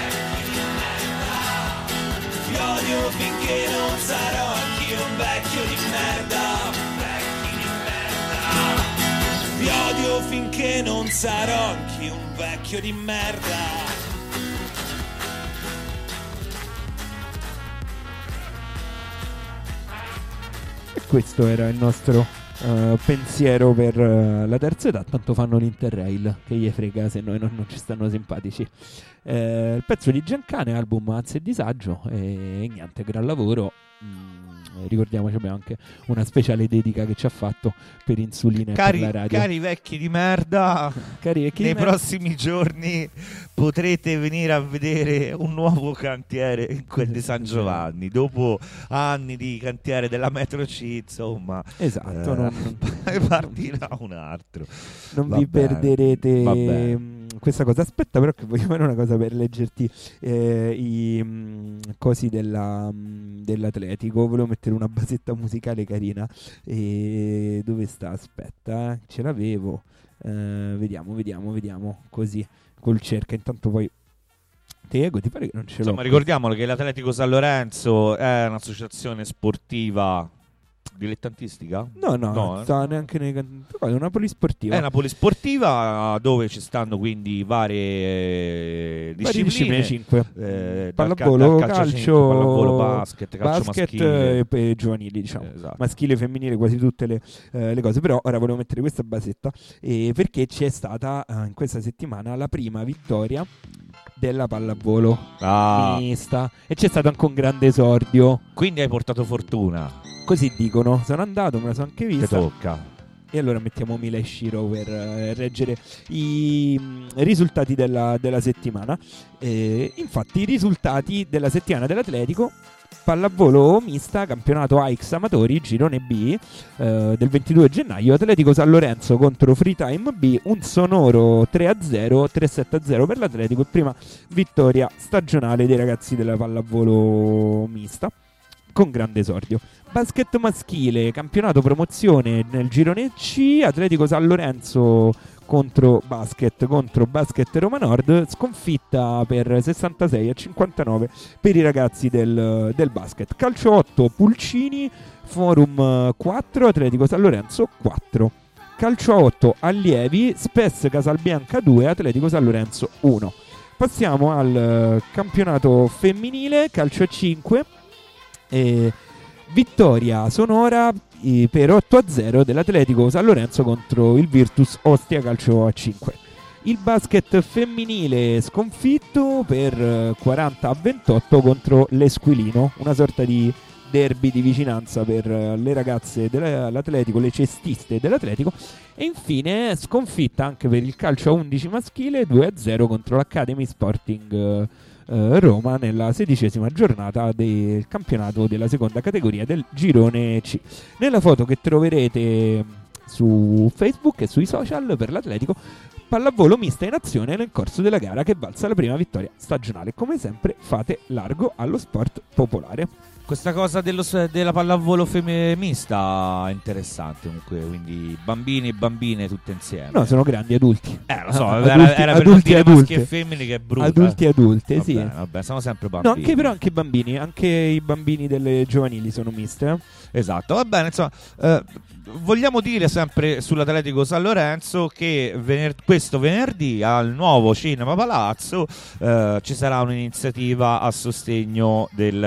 C: Vi odio finché non sarò anch'io un vecchio di merda. Vi odio finché non sarò anch'io un vecchio di merda.
B: E questo era il nostro pensiero per la terza età. Tanto fanno l'Interrail, che gli frega se noi non ci stanno simpatici. Il pezzo di Giancane, album Ansia e Disagio, e niente, gran lavoro. Ricordiamoci, abbiamo anche una speciale dedica che ci ha fatto per Insulina e per la radio.
A: Cari vecchi di merda, nei prossimi giorni potrete venire a vedere un nuovo cantiere in quel di San Giovanni, dopo anni di cantiere della metro C, insomma.
B: Esatto, non
A: partirà un altro.
B: Non vi perderete questa cosa. Aspetta, però, che voglio fare una cosa per leggerti i cosi dell'Atletico. Volevo mettere una basetta musicale carina. E dove sta? Aspetta, ce l'avevo. Vediamo così col cerca. Intanto poi Diego, ti pare che non ce l'ho?
A: Insomma, ricordiamolo che l'Atletico San Lorenzo è un'associazione sportiva dilettantistica?
B: No, sta neanche nei una polisportiva.
A: È una polisportiva dove ci stanno quindi varie discipline
B: 5. Pallavolo, calcio,
A: pallavolo, basket
B: maschile e giovanili, diciamo.
A: Esatto.
B: Maschile e femminile, quasi tutte le cose. Però ora volevo mettere questa basetta perché c'è stata in questa settimana la prima vittoria della pallavolo mista, e c'è stato anche un grande esordio.
A: Quindi hai portato fortuna.
B: Così dicono, sono andato, me la sono anche vista.
A: Che tocca.
B: E allora mettiamo Mila e Shiro per reggere i risultati della settimana. Infatti i risultati della settimana dell'Atletico: pallavolo mista, campionato AX Amatori, girone B, del 22 gennaio, Atletico San Lorenzo contro Freetime B, un sonoro 3-0, 3-7-0 per l'Atletico, prima vittoria stagionale dei ragazzi della pallavolo mista, con grande esordio. Basket maschile, campionato promozione nel girone C, Atletico San Lorenzo contro Basket Roma Nord, sconfitta per 66-59 per i ragazzi del basket. Calcio 8 Pulcini, Forum 4, Atletico San Lorenzo 4. Calcio 8 Allievi, Spes Casalbianca 2, Atletico San Lorenzo 1. Passiamo al campionato femminile, calcio 5, vittoria sonora per 8-0 dell'Atletico San Lorenzo contro il Virtus Ostia, calcio a 5. Il basket femminile sconfitto per 40-28 contro l'Esquilino, una sorta di derby di vicinanza per le ragazze dell'Atletico, le cestiste dell'Atletico. E infine sconfitta anche per il calcio a 11 maschile, 2-0 contro l'Academy Sporting Roma nella 16ª giornata del campionato della seconda categoria del girone C. Nella foto che troverete su Facebook e sui social per l'Atletico, pallavolo mista in azione nel corso della gara che valsa la prima vittoria stagionale. Come sempre fate largo allo sport popolare.
A: Questa cosa della pallavolo mista è interessante comunque, quindi bambini e bambine tutte insieme.
B: No, sono grandi adulti.
A: Lo so,
B: adulti,
A: era per
B: adulti,
A: dire maschi e femmine, che è brutto.
B: Adulti e adulte,
A: vabbè,
B: sì.
A: Vabbè, sono sempre bambini.
B: No, però anche i bambini, anche i bambini delle giovanili sono miste.
A: Esatto, va bene, insomma, vogliamo dire sempre sull'Atletico San Lorenzo che questo venerdì al nuovo Cinema Palazzo ci sarà un'iniziativa a sostegno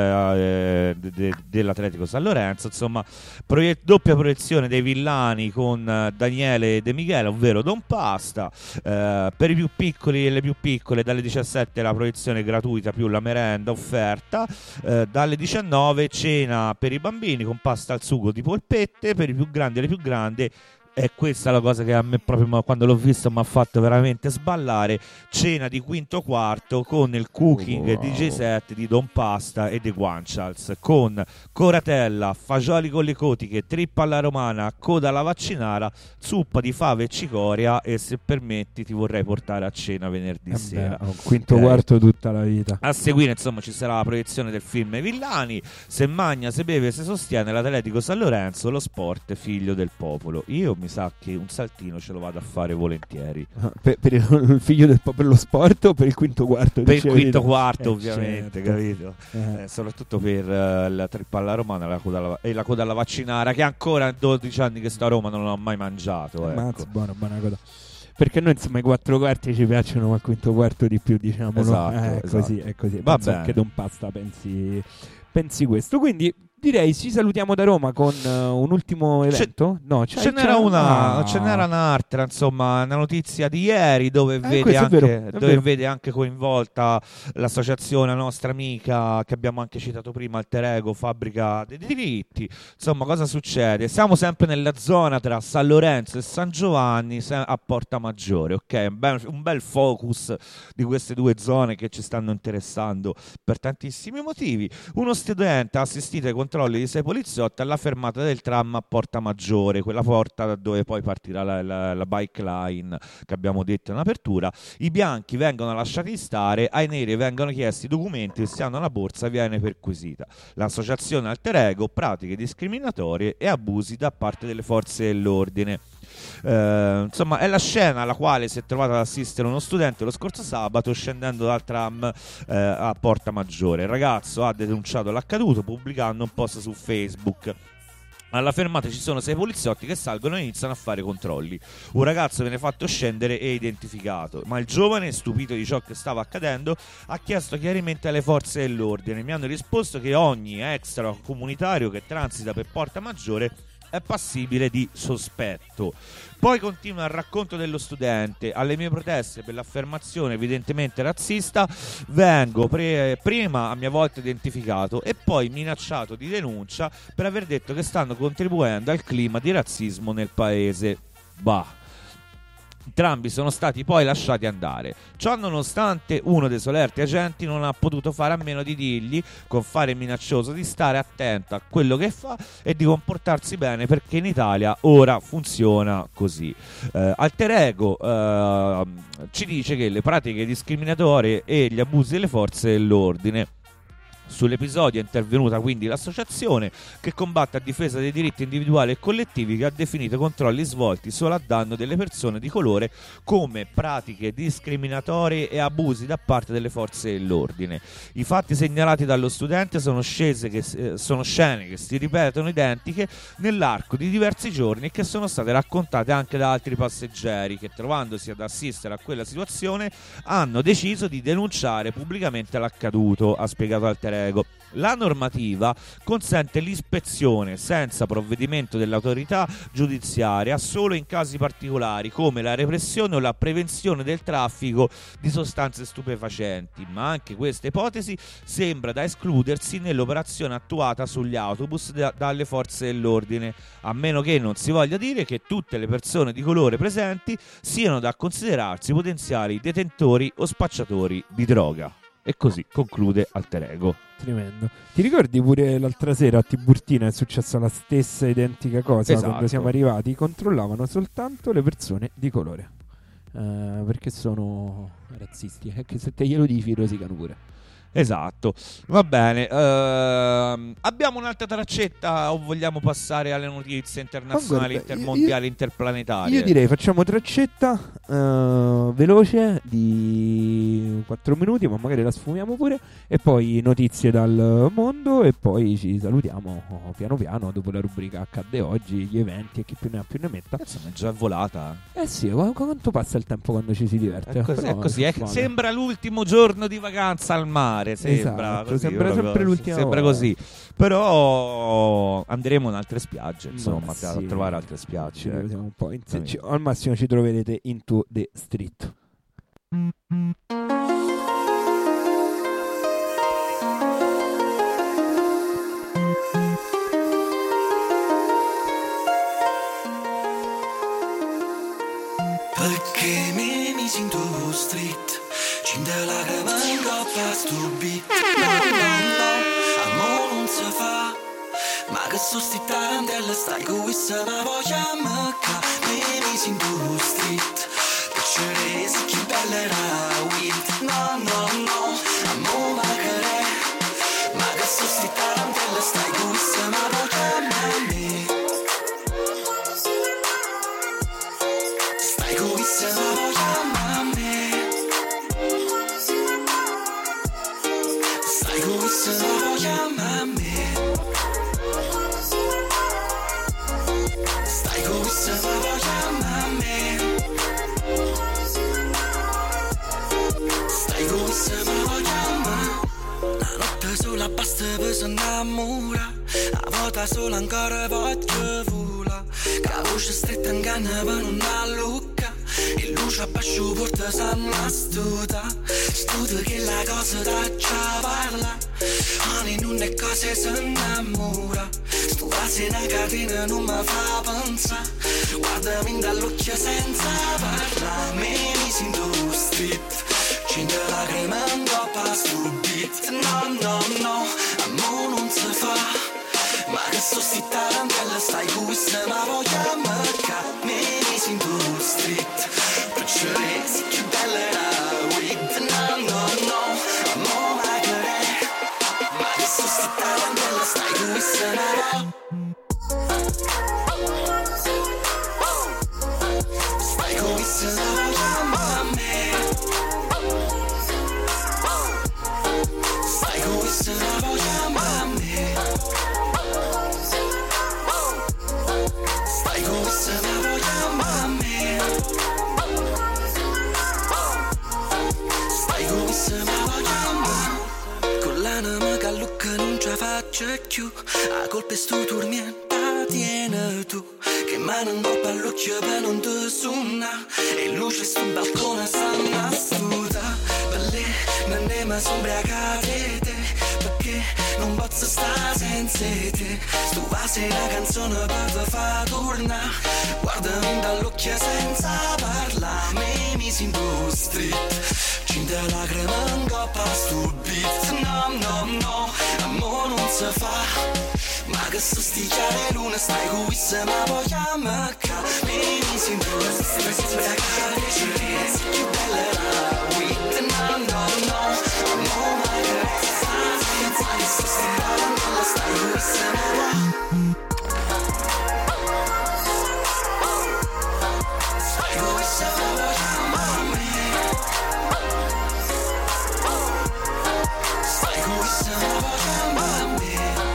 A: dell'Atletico San Lorenzo, insomma, doppia proiezione dei Villani con Daniele De Michele, ovvero Don Pasta, per i più piccoli e le più piccole dalle 17 la proiezione gratuita più la merenda offerta, dalle 19 cena per i bambini con pasta al sugo di polpette, per i più grandi e le più grandi. E questa è la cosa che a me proprio quando l'ho visto mi ha fatto veramente sballare: cena di quinto quarto con il cooking DJ set di Don Pasta e dei Guancials, con coratella, fagioli con le cotiche, trippa alla romana, coda alla vaccinara, zuppa di fave e cicoria, e se permetti ti vorrei portare a cena venerdì sera.
B: Quinto quarto tutta la vita.
A: A seguire insomma ci sarà la proiezione del film Villani, se magna, se beve, se sostiene l'Atletico San Lorenzo, lo sport figlio del popolo. Io mi mi sa che un saltino ce lo vado a fare volentieri.
B: Per il figlio per lo sport o per il quinto quarto?
A: Per il quinto quarto, ovviamente, certo. Capito? Soprattutto per la trippa romana e la coda alla vaccinara, che ancora 12 anni che sto a Roma non l'ho mai mangiato.
B: Ecco. Buona coda. Perché noi insomma i 4 quarti ci piacciono, ma il quinto quarto di più, diciamo.
A: Esatto.
B: Così, è così.
A: Va bene.
B: Anche Don Pasta pensi questo. Quindi direi ci salutiamo da Roma con un ultimo evento.
A: Ce n'era un'altra, insomma, una notizia di ieri dove vede anche coinvolta l'associazione nostra amica che abbiamo anche citato prima, Alter Ego, Fabbrica dei Diritti. Insomma, cosa succede? Siamo sempre nella zona tra San Lorenzo e San Giovanni a Porta Maggiore, ok? Un bel focus di queste due zone che ci stanno interessando per tantissimi motivi. Uno studente ha assistito ai controlli di 6 poliziotti alla fermata del tram a Porta Maggiore, quella porta da dove poi partirà la bike line che abbiamo detto in apertura. I bianchi vengono lasciati stare, ai neri vengono chiesti documenti e se hanno una borsa viene perquisita. L'associazione Alter Ego, pratiche discriminatorie e abusi da parte delle forze dell'ordine. Insomma, è la scena alla quale si è trovato ad assistere uno studente lo scorso sabato scendendo dal tram a Porta Maggiore. Il ragazzo ha denunciato l'accaduto pubblicando un post su Facebook. Alla fermata ci sono 6 poliziotti che salgono e iniziano a fare controlli. Un ragazzo viene fatto scendere e identificato, ma il giovane, stupito di ciò che stava accadendo, ha chiesto chiarimenti alle forze dell'ordine. Mi hanno risposto che ogni extracomunitario che transita per Porta Maggiore è passibile di sospetto. Poi continua il racconto dello studente: alle mie proteste per l'affermazione evidentemente razzista vengo prima a mia volta identificato e poi minacciato di denuncia per aver detto che stanno contribuendo al clima di razzismo nel paese. Entrambi sono stati poi lasciati andare. Ciò nonostante, uno dei solerti agenti non ha potuto fare a meno di dirgli, con fare minaccioso, di stare attento a quello che fa e di comportarsi bene, perché in Italia ora funziona così. Alter Ego ci dice che le pratiche discriminatorie e gli abusi delle forze dell'ordine. Sull'episodio è intervenuta quindi l'associazione che combatte a difesa dei diritti individuali e collettivi, che ha definito controlli svolti solo a danno delle persone di colore come pratiche discriminatorie e abusi da parte delle forze dell'ordine. I fatti segnalati dallo studente sono scene che si ripetono identiche nell'arco di diversi giorni e che sono state raccontate anche da altri passeggeri che, trovandosi ad assistere a quella situazione, hanno deciso di denunciare pubblicamente l'accaduto, ha spiegato Alter Ego. La normativa consente l'ispezione senza provvedimento dell'autorità giudiziaria solo in casi particolari come la repressione o la prevenzione del traffico di sostanze stupefacenti, ma anche questa ipotesi sembra da escludersi nell'operazione attuata sugli autobus dalle forze dell'ordine, a meno che non si voglia dire che tutte le persone di colore presenti siano da considerarsi potenziali detentori o spacciatori di droga. E così conclude Alter Ego.
B: Tremendo. Ti ricordi pure l'altra sera a Tiburtina è successa la stessa identica cosa?
A: Esatto.
B: Quando siamo arrivati controllavano soltanto le persone di colore, perché sono razzisti, che se te glielo dici rosicano pure.
A: Esatto, va bene. Abbiamo un'altra traccetta o vogliamo passare alle notizie internazionali, intermondiali, interplanetarie?
B: Io direi facciamo traccetta veloce di 4 minuti, ma magari la sfumiamo pure, e poi notizie dal mondo e poi ci salutiamo piano piano dopo la rubrica accadde oggi, gli eventi e chi più ne ha più ne metta.
A: Insomma, è già volata.
B: Sì, quanto passa il tempo quando ci si diverte?
A: È così. Sembra l'ultimo giorno di vacanza al mare. Sembra,
B: esatto, sembra sempre l'ultima
A: sembra
B: ora.
A: Così, però andremo in altre spiagge, insomma,
B: sì,
A: a trovare altre spiagge,
B: ci un po'. Al massimo ci troverete Into the Street.
C: Perché mi misi in tu street, cinta la camanca pa sto beat. No, amore non si fa, ma che so sti tarantelle stai con questa ma voglia mecca. Mi misi in tu street, piacere se chi bella era weed. No, amore ma che re, ma che so sti tarantelle stai con questa ma voglia me. da sola ancora voglio vola, che la voce stretta in canna per non allucca, e luce a bascio porta sanna stuta che la cosa da già parla, in una cosa si innamora, sto vasi una catena non mi fa pensare, guardami dall'occhio senza parlare, mi sento street, cinta lacrime in coppa sto beat, no, amore non si fa, ma che sto zitta tantella stai questa ma voglio merca, mi sento street, perciò si più bella la weed, no, amore ma che è, ma che sto zitta tantella stai questa ma voglio. Stai questa ma voglio a me, stai questa ma voglio a me, stai questa ma voglio a me, stai questa ma voglio a me, con l'anima che lucca non ce la faccio più, a colpa è sto tormento tiene tu, che mano in coppa all'occhio per non ti suona, e luce sul balcone stanno a studa, per lei non è mai sombriacate te, perché non posso stare senza te, sto vasi una canzone per te fa tornare, guardami dall'occhio senza parlare, mi sento street, cinta lacrime in coppa sto beat, no, amore non si fa, ma che sto sticchiare luna stai con questa ma voglio merca, mi sento sbracare, ci riesci più bella la weed, no, amore ma che resta senza che sto sticchiare stai con questa ma voglio, stai con questa ma voglio a me, stai con questa ma voglio a me.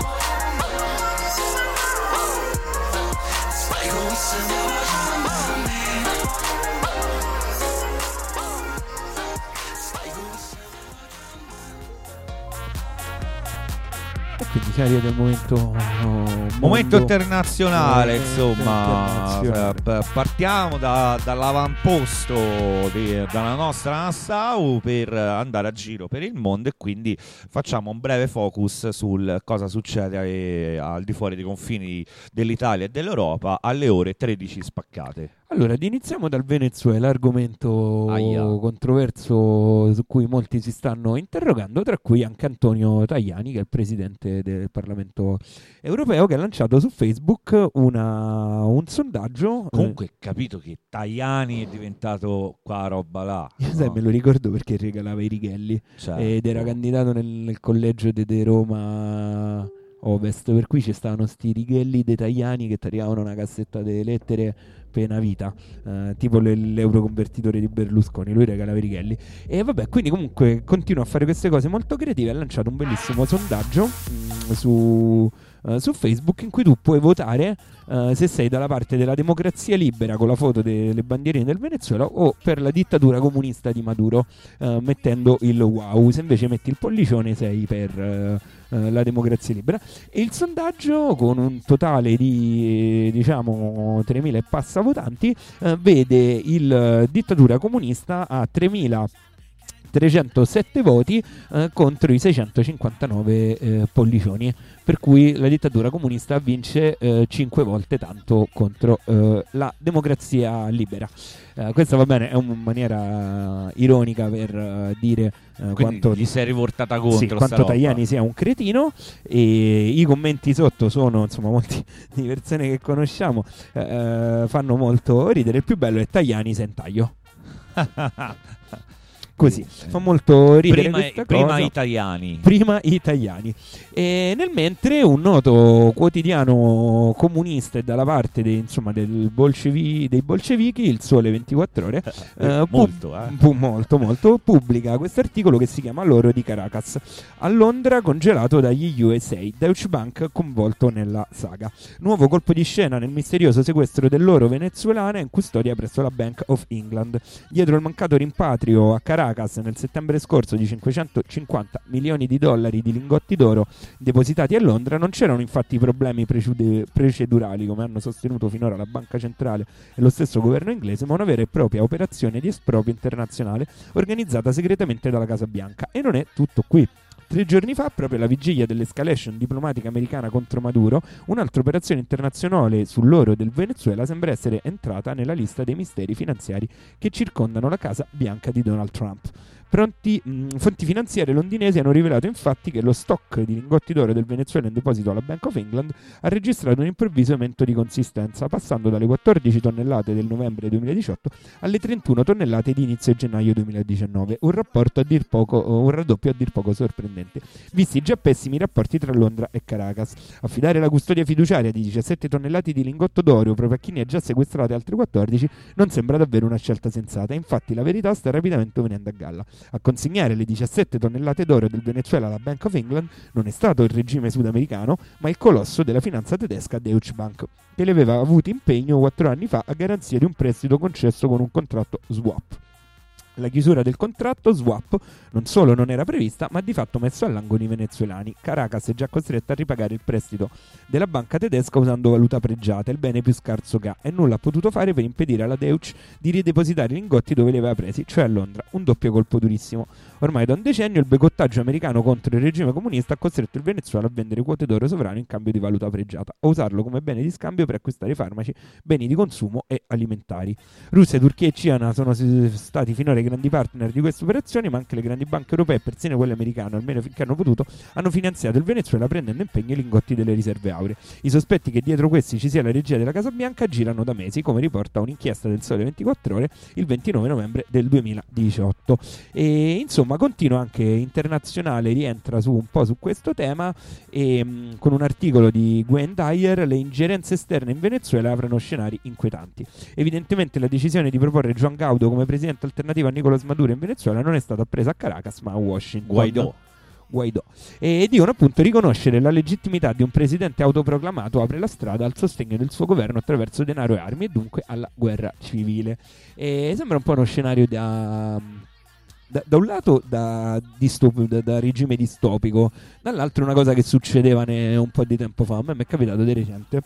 B: Quindi siamo arrivati al
A: momento internazionale, insomma, partiamo dall'avamposto dalla nostra Nassau per andare a giro per il mondo, e quindi facciamo un breve focus sul cosa succede al di fuori dei confini dell'Italia e dell'Europa alle ore 13 spaccate.
B: Allora, iniziamo dal Venezuela, argomento controverso su cui molti si stanno interrogando, tra cui anche Antonio Tajani, che è il presidente del Parlamento europeo, che ha lanciato su Facebook un sondaggio.
A: Comunque, capito che Tajani è diventato qua roba là.
B: Io sai, me lo ricordo perché regalava i righelli, ed era candidato nel collegio di Roma Ovest, per cui ci stavano sti righelli dei Tajani che ti arrivavano una cassetta delle lettere per una vita, tipo l'euroconvertitore di Berlusconi, lui regalava i righelli, e vabbè, quindi comunque continua a fare queste cose molto creative. Ha lanciato un bellissimo sondaggio su Facebook in cui tu puoi votare se sei dalla parte della democrazia libera con la foto delle bandierine del Venezuela o per la dittatura comunista di Maduro, mettendo il wow. Se invece metti il pollicione sei per la democrazia libera. E il sondaggio, con un totale di 3.000 e passa votanti, vede il dittatura comunista a 3.307 voti contro i 659 pollicioni, per cui la dittatura comunista vince 5 volte tanto contro la democrazia libera. Questa, va bene, è una maniera ironica per dire quanto
A: gli sei rivoltata contro,
B: quanto Tajani sia un cretino, e i commenti sotto sono, insomma, molti di persone che conosciamo, fanno molto ridere. Il più bello è Tajani sentaglio. Così fa molto ridere questa cosa. Prima italiani. E nel mentre un noto quotidiano comunista e dalla parte dei bolscevichi, il Sole 24 Ore, molto pubblica questo articolo che si chiama L'oro di Caracas. A Londra congelato dagli USA, Deutsche Bank coinvolto nella saga. Nuovo colpo di scena nel misterioso sequestro dell'oro venezuelana in custodia presso la Bank of England. Dietro il mancato rimpatrio a Caracas Caracas nel settembre scorso di 550 milioni di dollari di lingotti d'oro depositati a Londra, non c'erano infatti problemi procedurali, come hanno sostenuto finora la Banca Centrale e lo stesso governo inglese, ma una vera e propria operazione di esproprio internazionale organizzata segretamente dalla Casa Bianca. E non è tutto qui. 3 giorni fa, proprio alla vigilia dell'escalation diplomatica americana contro Maduro, un'altra operazione internazionale sull'oro del Venezuela sembra essere entrata nella lista dei misteri finanziari che circondano la Casa Bianca di Donald Trump. Fonti finanziarie londinesi hanno rivelato infatti che lo stock di lingotti d'oro del Venezuela in deposito alla Bank of England ha registrato un improvviso aumento di consistenza, passando dalle 14 tonnellate del novembre 2018 alle 31 tonnellate di inizio gennaio 2019, un raddoppio a dir poco sorprendente, visti i già pessimi rapporti tra Londra e Caracas. Affidare la custodia fiduciaria di 17 tonnellate di lingotto d'oro proprio a chi ne ha già sequestrate altre 14 non sembra davvero una scelta sensata, infatti la verità sta rapidamente venendo a galla. A consegnare le 17 tonnellate d'oro del Venezuela alla Bank of England non è stato il regime sudamericano, ma il colosso della finanza tedesca Deutsche Bank, che le aveva avuto impegno 4 anni fa a garanzia di un prestito concesso con un contratto swap. La chiusura del contratto swap non solo non era prevista, ma di fatto messo all'angolo i venezuelani. Caracas è già costretta a ripagare il prestito della banca tedesca usando valuta pregiata, il bene più scarso che ha, e nulla ha potuto fare per impedire alla Deutsche di ridepositare i lingotti dove li aveva presi, cioè a Londra. Un doppio colpo durissimo. Ormai da un decennio il boicottaggio americano contro il regime comunista ha costretto il Venezuela a vendere quote d'oro sovrano in cambio di valuta pregiata, a usarlo come bene di scambio per acquistare farmaci, beni di consumo e alimentari. Russia, Turchia e Cina sono stati finora i grandi partner di queste operazioni, ma anche le grandi banche europee e persino quelle americane, almeno finché hanno potuto, hanno finanziato il Venezuela prendendo impegno i lingotti delle riserve auree. I sospetti che dietro questi ci sia la regia della Casa Bianca girano da mesi, come riporta un'inchiesta del Sole 24 Ore il 29 novembre del 2018. E insomma continua anche Internazionale, rientra un po' su questo tema e con un articolo di Gwen Dyer: le ingerenze esterne in Venezuela aprono scenari inquietanti. Evidentemente la decisione di proporre Juan Guaido come presidente alternativo a Nicolás Maduro in Venezuela non è stata presa a Caracas ma a Washington. Guaidó. E dicono appunto riconoscere la legittimità di un presidente autoproclamato apre la strada al sostegno del suo governo attraverso denaro e armi e dunque alla guerra civile. E sembra un po' uno scenario da un lato da regime distopico, dall'altro una cosa che succedeva un po' di tempo fa. A me mi è capitato di recente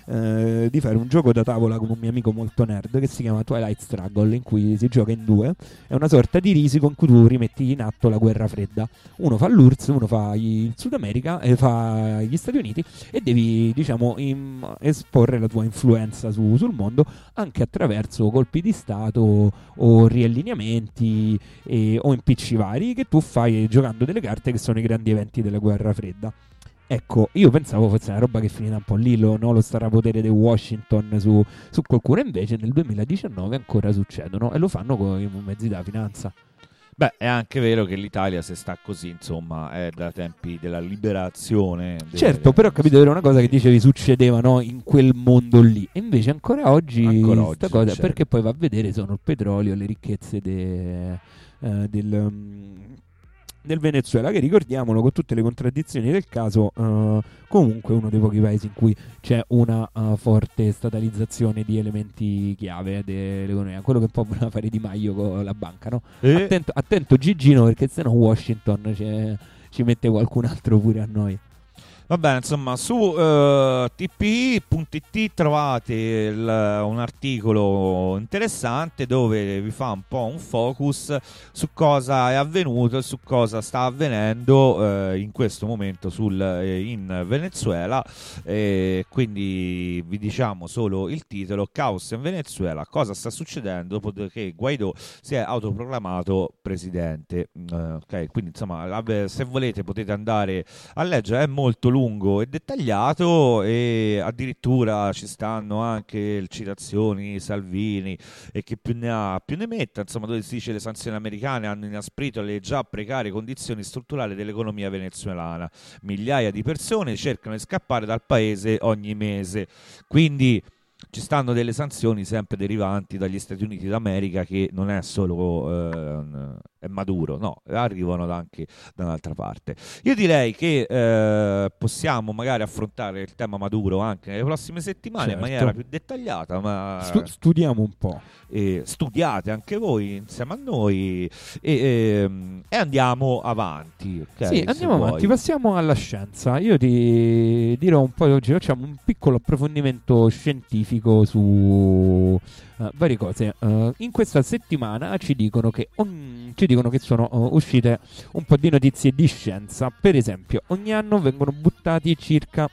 B: di fare un gioco da tavola con un mio amico molto nerd che si chiama Twilight Struggle, in cui si gioca in due. È una sorta di risico in cui tu rimetti in atto la guerra fredda. Uno fa l'URSS, uno fa il Sud America e fa gli Stati Uniti, e devi, diciamo, esporre la tua influenza sul mondo anche attraverso colpi di stato o riallineamenti o impicci vari che tu fai giocando delle carte che sono i grandi eventi della guerra fredda. Ecco, io pensavo fosse una roba che è finita un po' lì, lo strapotere di Washington su qualcuno, invece nel 2019 ancora succedono e lo fanno con i mezzi della finanza.
A: Beh, è anche vero che l'Italia, se sta così, insomma, è da tempi della liberazione.
B: Certo, però ho capito, era una cosa che dicevi succedeva, no, in quel mondo lì. E invece ancora oggi questa cosa, perché poi va a vedere, sono il petrolio, le ricchezze del Venezuela, che, ricordiamolo, con tutte le contraddizioni del caso, comunque uno dei pochi paesi in cui c'è una forte statalizzazione di elementi chiave dell'economia, quello che un po' voleva fare Di Maio con la banca, no? Attento Gigino, perché sennò Washington ci mette qualcun altro pure a noi.
A: Va bene, insomma, su tpi.it trovate un articolo interessante dove vi fa un po' un focus su cosa è avvenuto e su cosa sta avvenendo in questo momento in Venezuela. Quindi vi diciamo solo il titolo: Caos in Venezuela, cosa sta succedendo dopo che Guaidó si è autoproclamato presidente. Ok, quindi insomma, se volete potete andare a leggere, è molto lungo e dettagliato, e addirittura ci stanno anche citazioni Salvini e che più ne ha più ne metta, insomma, dove si dice: le sanzioni americane hanno inasprito le già precarie condizioni strutturali dell'economia venezuelana, migliaia di persone cercano di scappare dal paese ogni mese. Quindi ci stanno delle sanzioni sempre derivanti dagli Stati Uniti d'America, che non è solo è maturo, no, arrivano anche da un'altra parte. Io direi che possiamo magari affrontare il tema maturo anche nelle prossime settimane, certo, in maniera più dettagliata, ma
B: studiamo un po'.
A: Studiate anche voi insieme a noi e andiamo avanti. Okay,
B: sì, andiamo avanti, passiamo alla scienza. Io ti dirò un po', oggi facciamo un piccolo approfondimento scientifico su varie cose. In questa settimana ci dicono che sono uscite un po' di notizie di scienza. Per esempio, ogni anno vengono buttati circa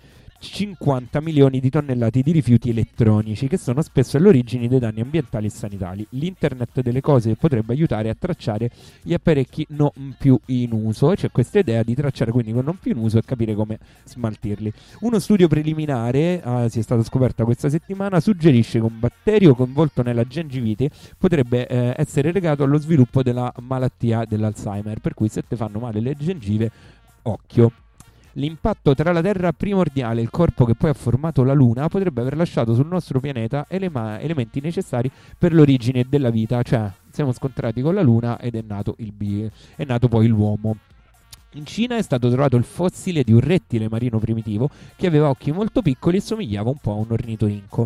B: 50 milioni di tonnellate di rifiuti elettronici, che sono spesso all'origine dei danni ambientali e sanitari. L'internet delle cose potrebbe aiutare a tracciare gli apparecchi non più in uso. C'è questa idea di tracciare quindi con non più in uso e capire come smaltirli. Uno studio preliminare si è stato scoperto questa settimana, suggerisce che un batterio coinvolto nella gengivite potrebbe essere legato allo sviluppo della malattia dell'Alzheimer, per cui se ti fanno male le gengive, occhio. L'impatto tra la Terra primordiale e il corpo che poi ha formato la Luna potrebbe aver lasciato sul nostro pianeta elementi necessari per l'origine della vita, cioè siamo scontrati con la Luna ed è nato poi l'uomo. In Cina è stato trovato il fossile di un rettile marino primitivo che aveva occhi molto piccoli e somigliava un po' a un ornitorinco.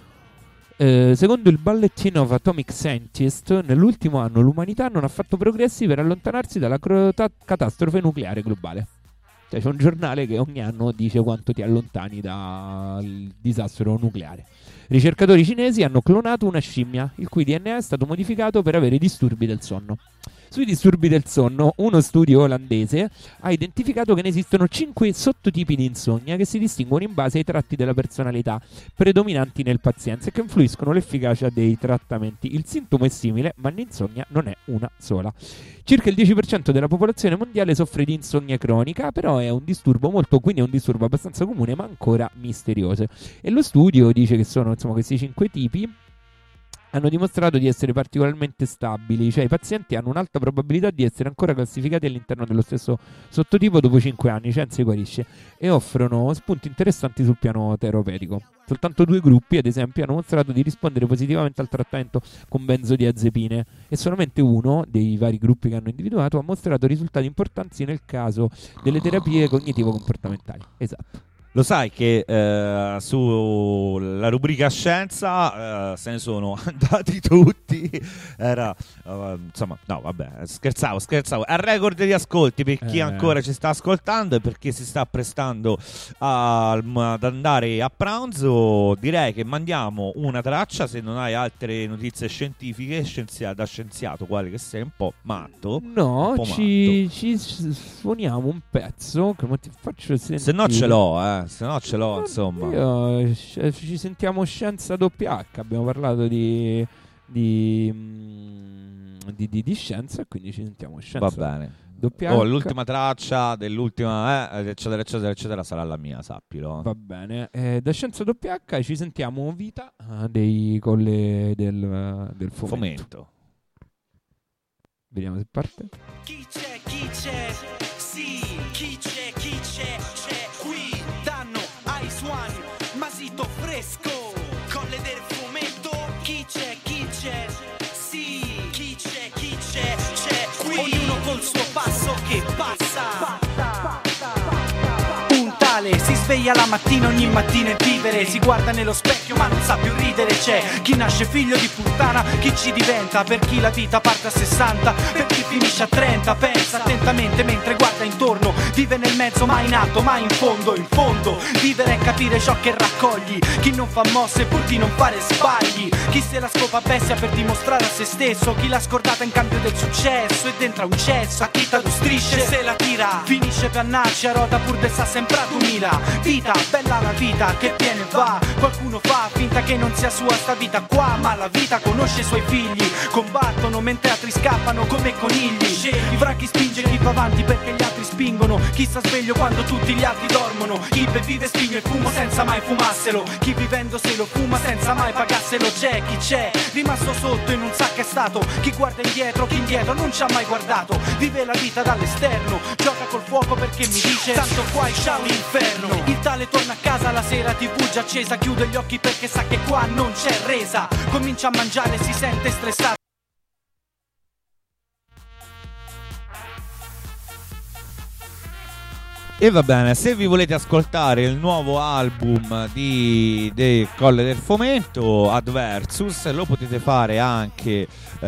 B: Secondo il Bulletin of Atomic Scientist, nell'ultimo anno l'umanità non ha fatto progressi per allontanarsi dalla catastrofe nucleare globale. C'è un giornale che ogni anno dice quanto ti allontani dal disastro nucleare. Ricercatori cinesi hanno clonato una scimmia, il cui DNA è stato modificato per avere disturbi del sonno. Sui disturbi del sonno, uno studio olandese ha identificato che ne esistono 5 sottotipi di insonnia che si distinguono in base ai tratti della personalità predominanti nel paziente e che influiscono l'efficacia dei trattamenti. Il sintomo è simile, ma l'insonnia non è una sola. Circa il 10% della popolazione mondiale soffre di insonnia cronica, però è un disturbo quindi è un disturbo abbastanza comune, ma ancora misterioso. E lo studio dice che sono questi 5 tipi hanno dimostrato di essere particolarmente stabili, cioè i pazienti hanno un'alta probabilità di essere ancora classificati all'interno dello stesso sottotipo dopo 5 anni, cioè non si guarisce, e offrono spunti interessanti sul piano terapeutico. Soltanto 2 gruppi, ad esempio, hanno mostrato di rispondere positivamente al trattamento con benzodiazepine e solamente uno dei vari gruppi che hanno individuato ha mostrato risultati importanti nel caso delle terapie cognitivo-comportamentali. Esatto.
A: Lo sai che sulla rubrica scienza se ne sono andati tutti. Era insomma, no, vabbè, scherzavo. A record di ascolti per chi ancora ci sta ascoltando e per chi si sta prestando ad andare a pranzo. Direi che mandiamo una traccia, se non hai altre notizie scientifiche, da scienziato, quale che sei, un po' matto.
B: No, ci suoniamo un pezzo che ti faccio sentire.
A: Se no ce l'ho, insomma.
B: Ci sentiamo Scienza WH. Abbiamo parlato di scienza, quindi ci sentiamo Scienza.
A: Va bene.
B: WH.
A: L'ultima traccia dell'ultima, eccetera, sarà la mia, sappilo.
B: Va bene. Da Scienza WH ci sentiamo Vita dei Colle del Fomento. Vediamo se parte.
C: Chi c'è? Sì, chi c'è? Qui danno ai suoni, masito fresco, Colle del Fomento. Chi c'è? Sì, chi c'è? Qui ognuno col suo passo che passa. Un tale si sveglia la mattina, ogni mattina è vivere. Si guarda nello specchio ma non sa più ridere. C'è chi nasce figlio di puttana, chi ci diventa. Per chi la vita parte a 60, per chi finisce a 30. Pensa attentamente mentre guarda intorno. Vive nel mezzo ma in alto, ma in fondo. Vivere è capire ciò che raccogli. Chi non fa mosse pur di non fare sbagli. Chi se la scopa bestia per dimostrare a se stesso. Chi l'ha scordata in cambio del successo. E dentro un cesso a chi lo strisce se la tira. Finisce per annarci a rota pur de sa sempre a 2000. Vita, bella la vita che viene e va. Qualcuno fa finta che non sia sua sta vita qua, ma la vita conosce i suoi figli. Combattono mentre altri scappano come conigli. Scegli fra chi spinge e chi va avanti perché gli altri spingono. Chi sta sveglio quando tutti gli altri dormono. Chi vive spigne il fumo senza mai fumasselo. Chi vivendo se lo fuma senza mai pagasselo. C'è chi c'è rimasto sotto e non sa che è stato. Chi guarda indietro, chi indietro non ci ha mai guardato. Vive la vita dall'esterno, gioca col fuoco perché mi dice tanto qua c'è un inferno. Il tale torna a casa la sera, TV già accesa. Chiude gli occhi perché sa che qua non c'è resa. Comincia a mangiare, si sente stressato.
A: E va bene, se vi volete ascoltare il nuovo album di Colle del Fomento, Adversus, lo potete fare anche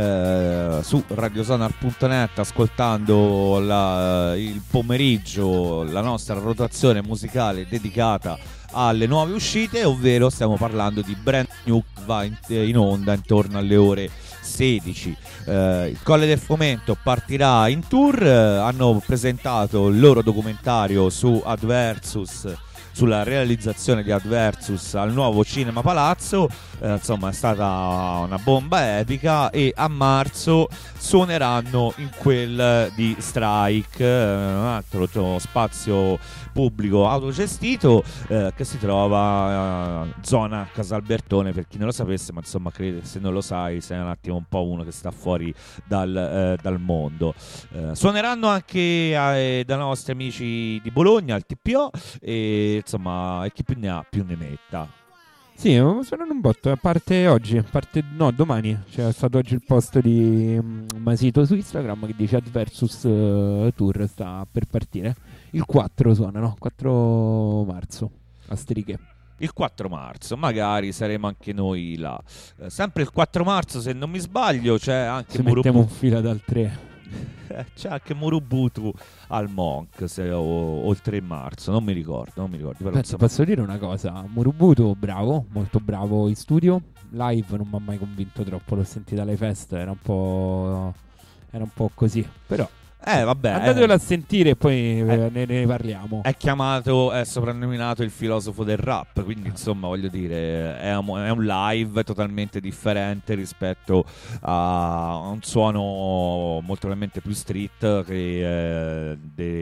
A: su radiosonar.net ascoltando il pomeriggio la nostra rotazione musicale dedicata alle nuove uscite, ovvero stiamo parlando di Brand New che va in onda intorno alle ore 16. Il Colle del Fomento partirà in tour, hanno presentato il loro documentario su Adversus, sulla realizzazione di Adversus al nuovo Cinema Palazzo, insomma è stata una bomba epica, e a marzo suoneranno in quel di Strike, un altro spazio pubblico autogestito che si trova zona Casalbertone, per chi non lo sapesse, ma insomma credo, se non lo sai sei un attimo un po' uno che sta fuori dal mondo. Suoneranno anche da nostri amici di Bologna al TPO, e insomma chi più ne ha più ne metta.
B: Sì, suonano un botto, a parte oggi, no, domani c'è stato oggi il post di Masito su Instagram che dice Adversus Tour sta per partire. Il 4 suonano, 4 marzo, a Streghe.
A: Il 4 marzo, magari saremo anche noi là. Sempre il 4 marzo, se non mi sbaglio, c'è anche
B: mettiamo un fila dal 3.
A: C'è anche Murubutu al Monk o il 3 marzo, non mi ricordo. Però
B: posso dire una cosa, Murubutu bravo, molto bravo in studio, live non mi ha mai convinto troppo, l'ho sentita alle feste, era un po' così, però
A: vabbè,
B: andatelo a sentire e poi ne parliamo.
A: È soprannominato il filosofo del rap, quindi insomma voglio dire è un live totalmente differente rispetto a un suono molto probabilmente più street che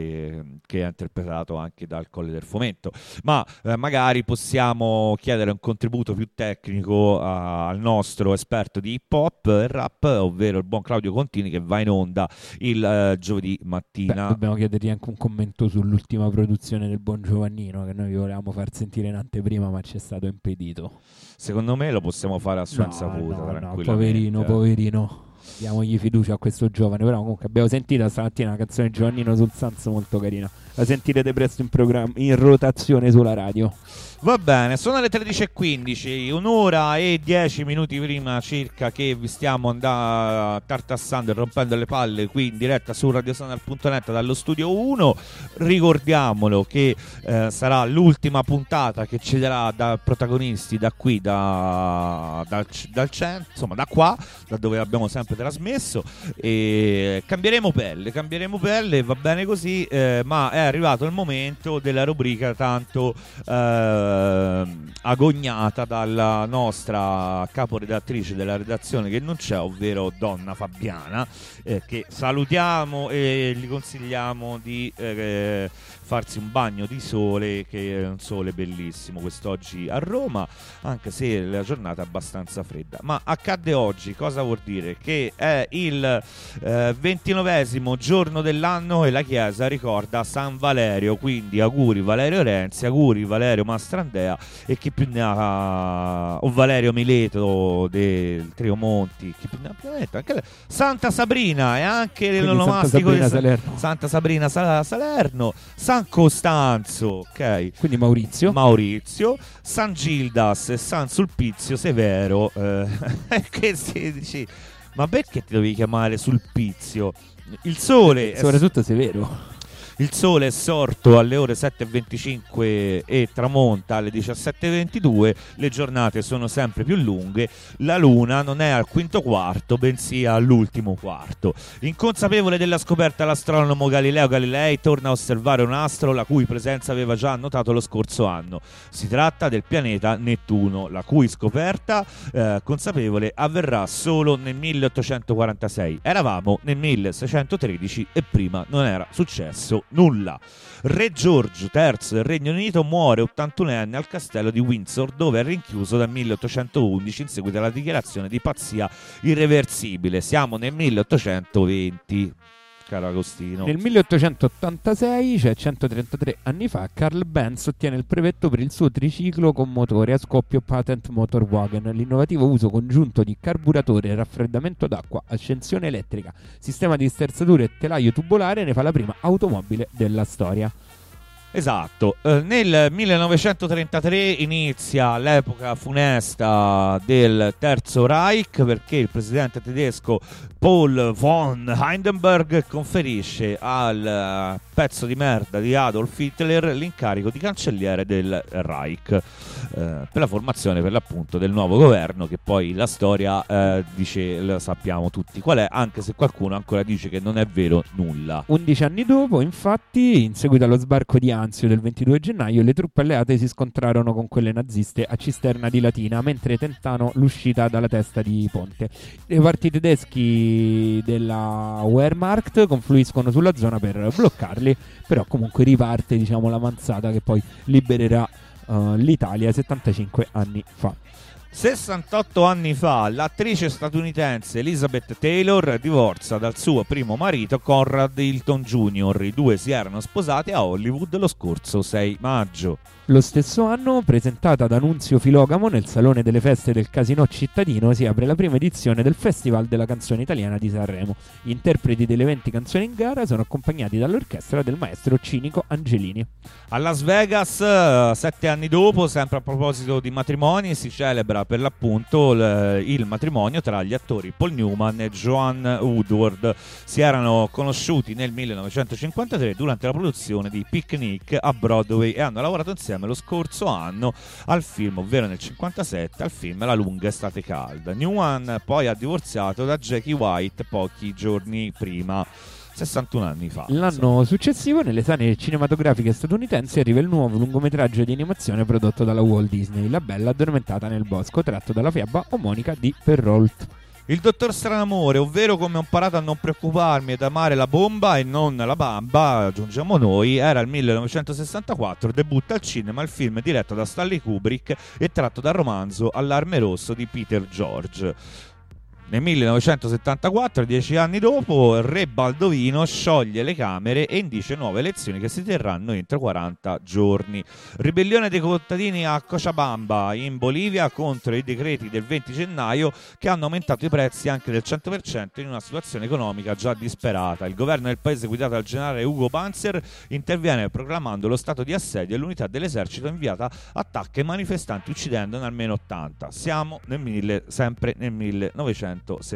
A: è interpretato anche dal Colle del Fomento, ma magari possiamo chiedere un contributo più tecnico al nostro esperto di hip hop e rap, ovvero il buon Claudio Contini, che va in onda il giovedì mattina.
B: Dobbiamo chiedergli anche un commento sull'ultima produzione del buon Giovannino, che noi vi volevamo far sentire in anteprima ma ci è stato impedito.
A: Secondo me lo possiamo fare a sua insaputa,
B: tranquillamente. Poverino, diamogli fiducia a questo giovane. Però comunque abbiamo sentito stamattina una canzone di Giovannino sul Sans molto carina, la sentirete presto in rotazione sulla radio.
A: Va bene, sono le 13:15, un'ora e 10 minuti prima circa che vi stiamo tartassando e rompendo le palle qui in diretta su radiosonar.net dallo studio 1. Ricordiamolo che sarà l'ultima puntata che ci darà da protagonisti da qui, dal centro, insomma da qua, da dove abbiamo sempre trasmesso, e cambieremo pelle, va bene così, ma è arrivato il momento della rubrica tanto agognata dalla nostra caporedattrice della redazione che non c'è, ovvero Donna Fabiana, che salutiamo e gli consigliamo di farsi un bagno di sole, che è un sole bellissimo quest'oggi a Roma, anche se la giornata è abbastanza fredda. Ma accadde oggi, cosa vuol dire? Che è il 29esimo giorno dell'anno e la chiesa ricorda San Valerio, quindi auguri Valerio Renzi, auguri Valerio Mastrandea e chi più ne ha, o Valerio Mileto del Trio Monti, chi più ne ha più ne metta, anche Santa Sabrina e anche l'onomastico di Santa Sabrina Salerno, San Costanzo, ok?
B: Quindi Maurizio, San Gildas e San Sulpizio Severo, che si dice, ma perché ti dovevi chiamare Sulpizio? Il sole soprattutto Severo.
A: Il sole è sorto alle ore 7:25 e tramonta alle 17:22. Le giornate sono sempre più lunghe. La luna non è al quinto quarto, bensì all'ultimo quarto. Inconsapevole della scoperta, l'astronomo Galileo Galilei torna a osservare un astro la cui presenza aveva già notato lo scorso anno. Si tratta del pianeta Nettuno, la cui scoperta consapevole avverrà solo nel 1846. Eravamo nel 1613 e prima non era successo nulla. Re Giorgio III del Regno Unito muore 81enne al castello di Windsor, dove è rinchiuso dal 1811 in seguito alla dichiarazione di pazzia irreversibile. Siamo nel 1820. Caro Agostino.
B: Nel 1886, cioè 133 anni fa, Carl Benz ottiene il brevetto per il suo triciclo con motore a scoppio Patent Motorwagen, l'innovativo uso congiunto di carburatore, raffreddamento d'acqua, accensione elettrica, sistema di sterzature e telaio tubolare ne fa la prima automobile della storia.
A: Esatto, nel 1933 inizia l'epoca funesta del Terzo Reich, perché il presidente tedesco Paul von Hindenburg conferisce al pezzo di merda di Adolf Hitler l'incarico di cancelliere del Reich, per la formazione per l'appunto del nuovo governo, che poi la storia dice, lo sappiamo tutti qual è, anche se qualcuno ancora dice che non è vero nulla.
B: 11 anni dopo, infatti, in seguito allo sbarco di Anzio del 22 gennaio, le truppe alleate si scontrarono con quelle naziste a Cisterna di Latina, mentre tentano l'uscita dalla testa di ponte. I reparti tedeschi della Wehrmacht confluiscono sulla zona per bloccarli, però comunque riparte, diciamo, l'avanzata che poi libererà l'Italia 75 anni fa.
A: 68 anni fa l'attrice statunitense Elizabeth Taylor divorzia dal suo primo marito Conrad Hilton Jr. I due si erano sposati a Hollywood lo scorso 6 maggio.
B: Lo stesso anno, presentata da Nunzio Filogamo nel Salone delle Feste del Casinò cittadino, si apre la prima edizione del Festival della Canzone Italiana di Sanremo. Gli interpreti delle 20 canzoni in gara sono accompagnati dall'orchestra del maestro Cinico Angelini.
A: A Las Vegas, 7 anni dopo, sempre a proposito di matrimoni, si celebra per l'appunto il matrimonio tra gli attori Paul Newman e Joanne Woodward. Si erano conosciuti nel 1953 durante la produzione di Picnic a Broadway e hanno lavorato insieme lo scorso anno al film, ovvero nel 1957, al film La lunga estate calda. Newman poi ha divorziato da Jackie White pochi giorni prima, 61 anni fa.
B: L'anno successivo, nelle sale cinematografiche statunitensi, arriva il nuovo lungometraggio di animazione prodotto dalla Walt Disney, La bella addormentata nel bosco, tratto dalla fiaba omonica di Perrault.
A: Il dottor Stranamore, ovvero Come ho imparato a non preoccuparmi ed amare la bomba e non la bamba, aggiungiamo noi, era il 1964, debutta al cinema il film diretto da Stanley Kubrick e tratto dal romanzo Allarme rosso di Peter George. Nel 1974, 10 anni dopo, il re Baldovino scioglie le Camere e indice nuove elezioni che si terranno entro 40 giorni. Ribellione dei contadini a Cochabamba in Bolivia contro i decreti del 20 gennaio che hanno aumentato i prezzi anche del 100% in una situazione economica già disperata. Il governo del paese, guidato dal generale Ugo Panzer, interviene proclamando lo stato di assedio e l'unità dell'esercito inviata attacca i manifestanti uccidendone almeno 80. Siamo sempre nel 1974.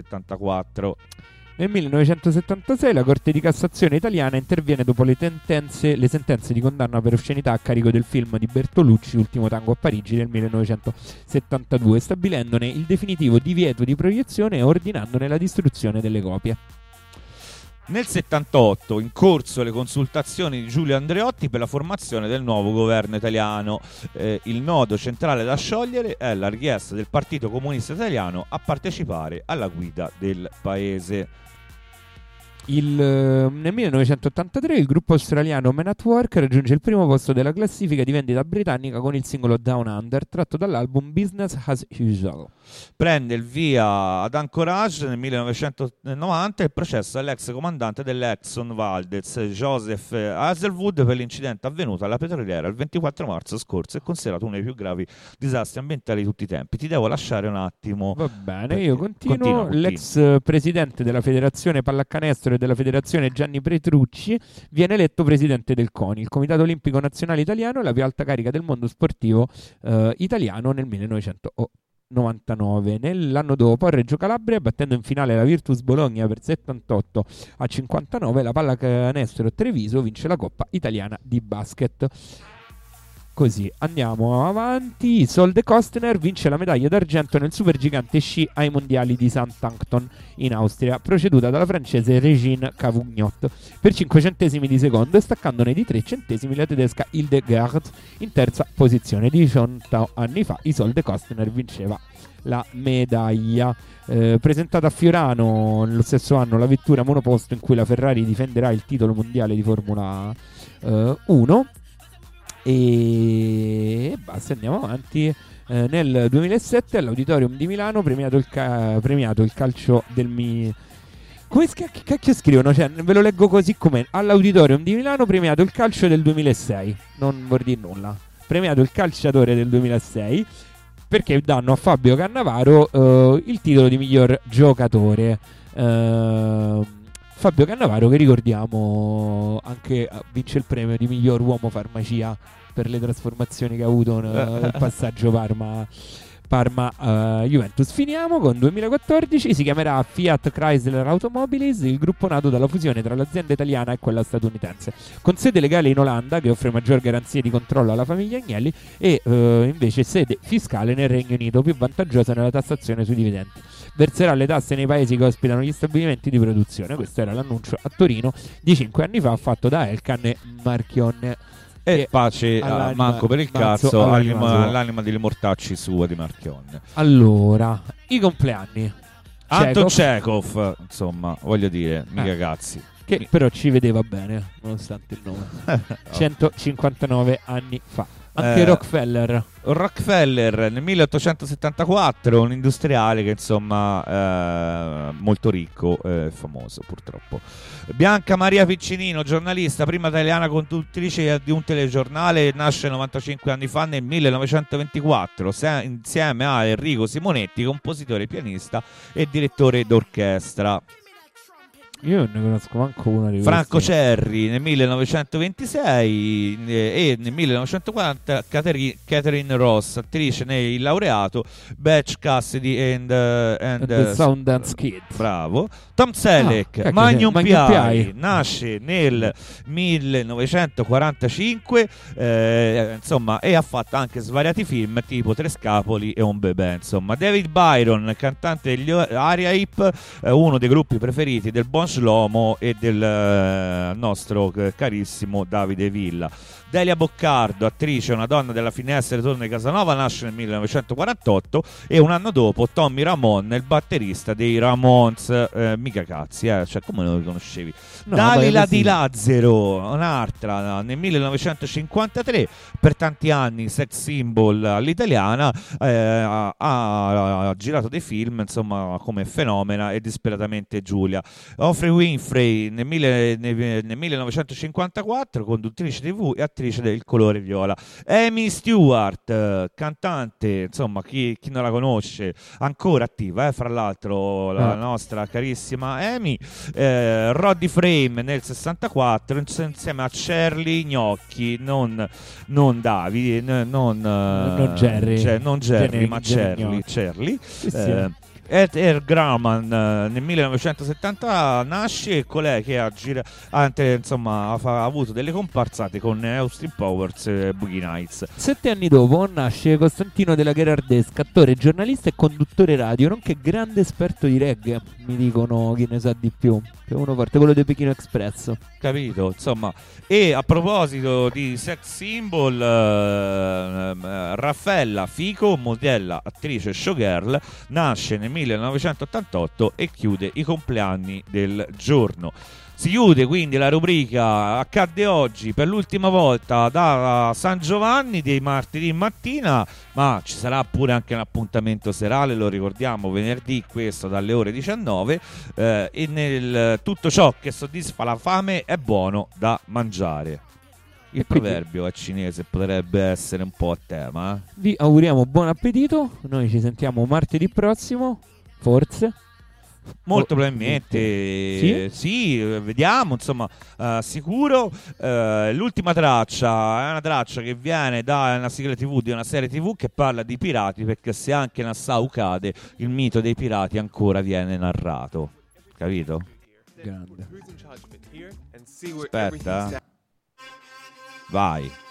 B: Nel 1976 la Corte di Cassazione italiana interviene dopo le sentenze di condanna per oscenità a carico del film di Bertolucci Ultimo tango a Parigi del 1972, stabilendone il definitivo divieto di proiezione e ordinandone la distruzione delle copie.
A: Nel 78, in corso le consultazioni di Giulio Andreotti per la formazione del nuovo governo italiano. Il nodo centrale da sciogliere è la richiesta del Partito Comunista Italiano a partecipare alla guida del paese.
B: Nel 1983 il gruppo australiano Men at Work raggiunge il primo posto della classifica di vendita britannica con il singolo Down Under, tratto dall'album Business as Usual.
A: Prende il via ad Anchorage nel 1990 il processo all'ex comandante dell'Exxon Valdez, Joseph Hazelwood, per l'incidente avvenuto alla petroliera il 24 marzo scorso e considerato uno dei più gravi disastri ambientali di tutti i tempi. Ti devo lasciare un attimo.
B: Va bene, io continuo. L'ex presidente della Federazione Pallacanestro e della Federazione Gianni Petrucci viene eletto presidente del CONI, il Comitato Olimpico Nazionale Italiano, la più alta carica del mondo sportivo italiano, nel 1999. Nell'anno dopo a Reggio Calabria, battendo in finale la Virtus Bologna per 78-59, la Pallacanestro Treviso vince la Coppa Italiana di Basket. Così andiamo avanti. Isolde Kostner vince la medaglia d'argento nel supergigante sci ai mondiali di Sant'Ancton in Austria, proceduta dalla francese Régine Cavugnot per 5 centesimi di secondo e staccandone di 3 centesimi la tedesca Hildegard in terza posizione. 18 anni fa Isolde Kostner vinceva la medaglia. Presentata a Fiorano nello stesso anno la vettura monoposto in cui la Ferrari difenderà il titolo mondiale di Formula 1. E basta, andiamo avanti. Nel 2007 all'Auditorium di Milano premiato il calcio del come cacchio scrivono? Cioè, ve lo leggo così com'è. All'Auditorium di Milano premiato il calcio del 2006. Non vuol dire nulla. Premiato il calciatore del 2006 perché danno a Fabio Cannavaro il titolo di miglior giocatore. Fabio Cannavaro, che ricordiamo anche vince il premio di miglior uomo farmacia per le trasformazioni che ha avuto nel passaggio Parma-Juventus. Finiamo con 2014, si chiamerà Fiat Chrysler Automobiles, il gruppo nato dalla fusione tra l'azienda italiana e quella statunitense, con sede legale in Olanda, che offre maggior garanzie di controllo alla famiglia Agnelli, e invece sede fiscale nel Regno Unito, più vantaggiosa nella tassazione sui dividendi. Verserà le tasse nei paesi che ospitano gli stabilimenti di produzione. Questo era l'annuncio a Torino di 5 anni fa, fatto da Elkann e Marchionne.
A: E pace manco per il cazzo all'anima degli mortacci sua di Marchionne.
B: Allora, i compleanni.
A: Anton Chekhov, insomma, voglio dire, mica cazzi.
B: Che però ci vedeva bene, nonostante il nome. 159 anni fa. Anche
A: Rockefeller nel 1874, un industriale che insomma molto ricco e famoso purtroppo. Bianca Maria Piccinino, giornalista, prima italiana conduttrice di un telegiornale, nasce 95 anni fa nel 1924 insieme a Enrico Simonetti, compositore, pianista e direttore d'orchestra.
B: Io non ne conosco manco una di
A: Franco Cerri nel 1926 e nel 1940 Catherine Ross, attrice nel Laureato, Butch Cassidy and
B: the Sundance Kid.
A: Bravo. Tom Selleck, Magnum P.I. nasce nel 1945, insomma, e ha fatto anche svariati film tipo Tre Scapoli e Un bebè, insomma. David Byron, cantante degli Aria Hip, uno dei gruppi preferiti del buon Shlomo e del nostro carissimo Davide Villa. Delia Boccardo, attrice, una donna della finestra e ritorno di Casanova, nasce nel 1948, e un anno dopo Tommy Ramone, il batterista dei Ramones. Mica cazzi, cioè come lo riconoscevi? No, Dalila Di Lazzaro, un'altra, nel 1953, per tanti anni sex symbol all'italiana, ha girato dei film, insomma, come Fenomena e Disperatamente Giulia. Oprah Winfrey nel 1954, conduttrice TV e attrice del colore viola. Amy Stewart, cantante, insomma, chi non la conosce, ancora attiva, fra l'altro, la nostra carissima Amy. Roddy Frame nel 64 insieme a Charlie Gnocchi, non Davide, non Jerry, non Jerry, ma Charlie. Sì. Ed Grauman nel 1970 nasce, e colei che ha avuto delle comparsate con Austin Powers e Boogie Nights.
B: 7 anni dopo nasce Costantino della Gherardesca, attore, giornalista e conduttore radio, nonché grande esperto di reggae. Mi dicono chi ne sa di più, che è uno forte, quello di Pechino Express.
A: Capito, insomma. E a proposito di sex symbol, Raffaella Fico, modella, attrice, showgirl, nasce nel 1988 e chiude i compleanni del giorno. Si chiude quindi la rubrica Accadde oggi per l'ultima volta da San Giovanni di martedì mattina, ma ci sarà pure anche un appuntamento serale, lo ricordiamo, venerdì, questo dalle ore 19, e nel tutto ciò che soddisfa la fame è buono da mangiare. Il proverbio è cinese, potrebbe essere un po' a tema.
B: Vi auguriamo buon appetito, noi ci martedì prossimo, forse.
A: Molto probabilmente sì, vediamo, insomma, sicuro. L'ultima traccia è una traccia che viene da una sigla TV di una serie TV che parla di pirati, perché se anche Nassau cade, il mito dei pirati ancora viene narrato, capito?
B: Grande.
A: Aspetta, vai.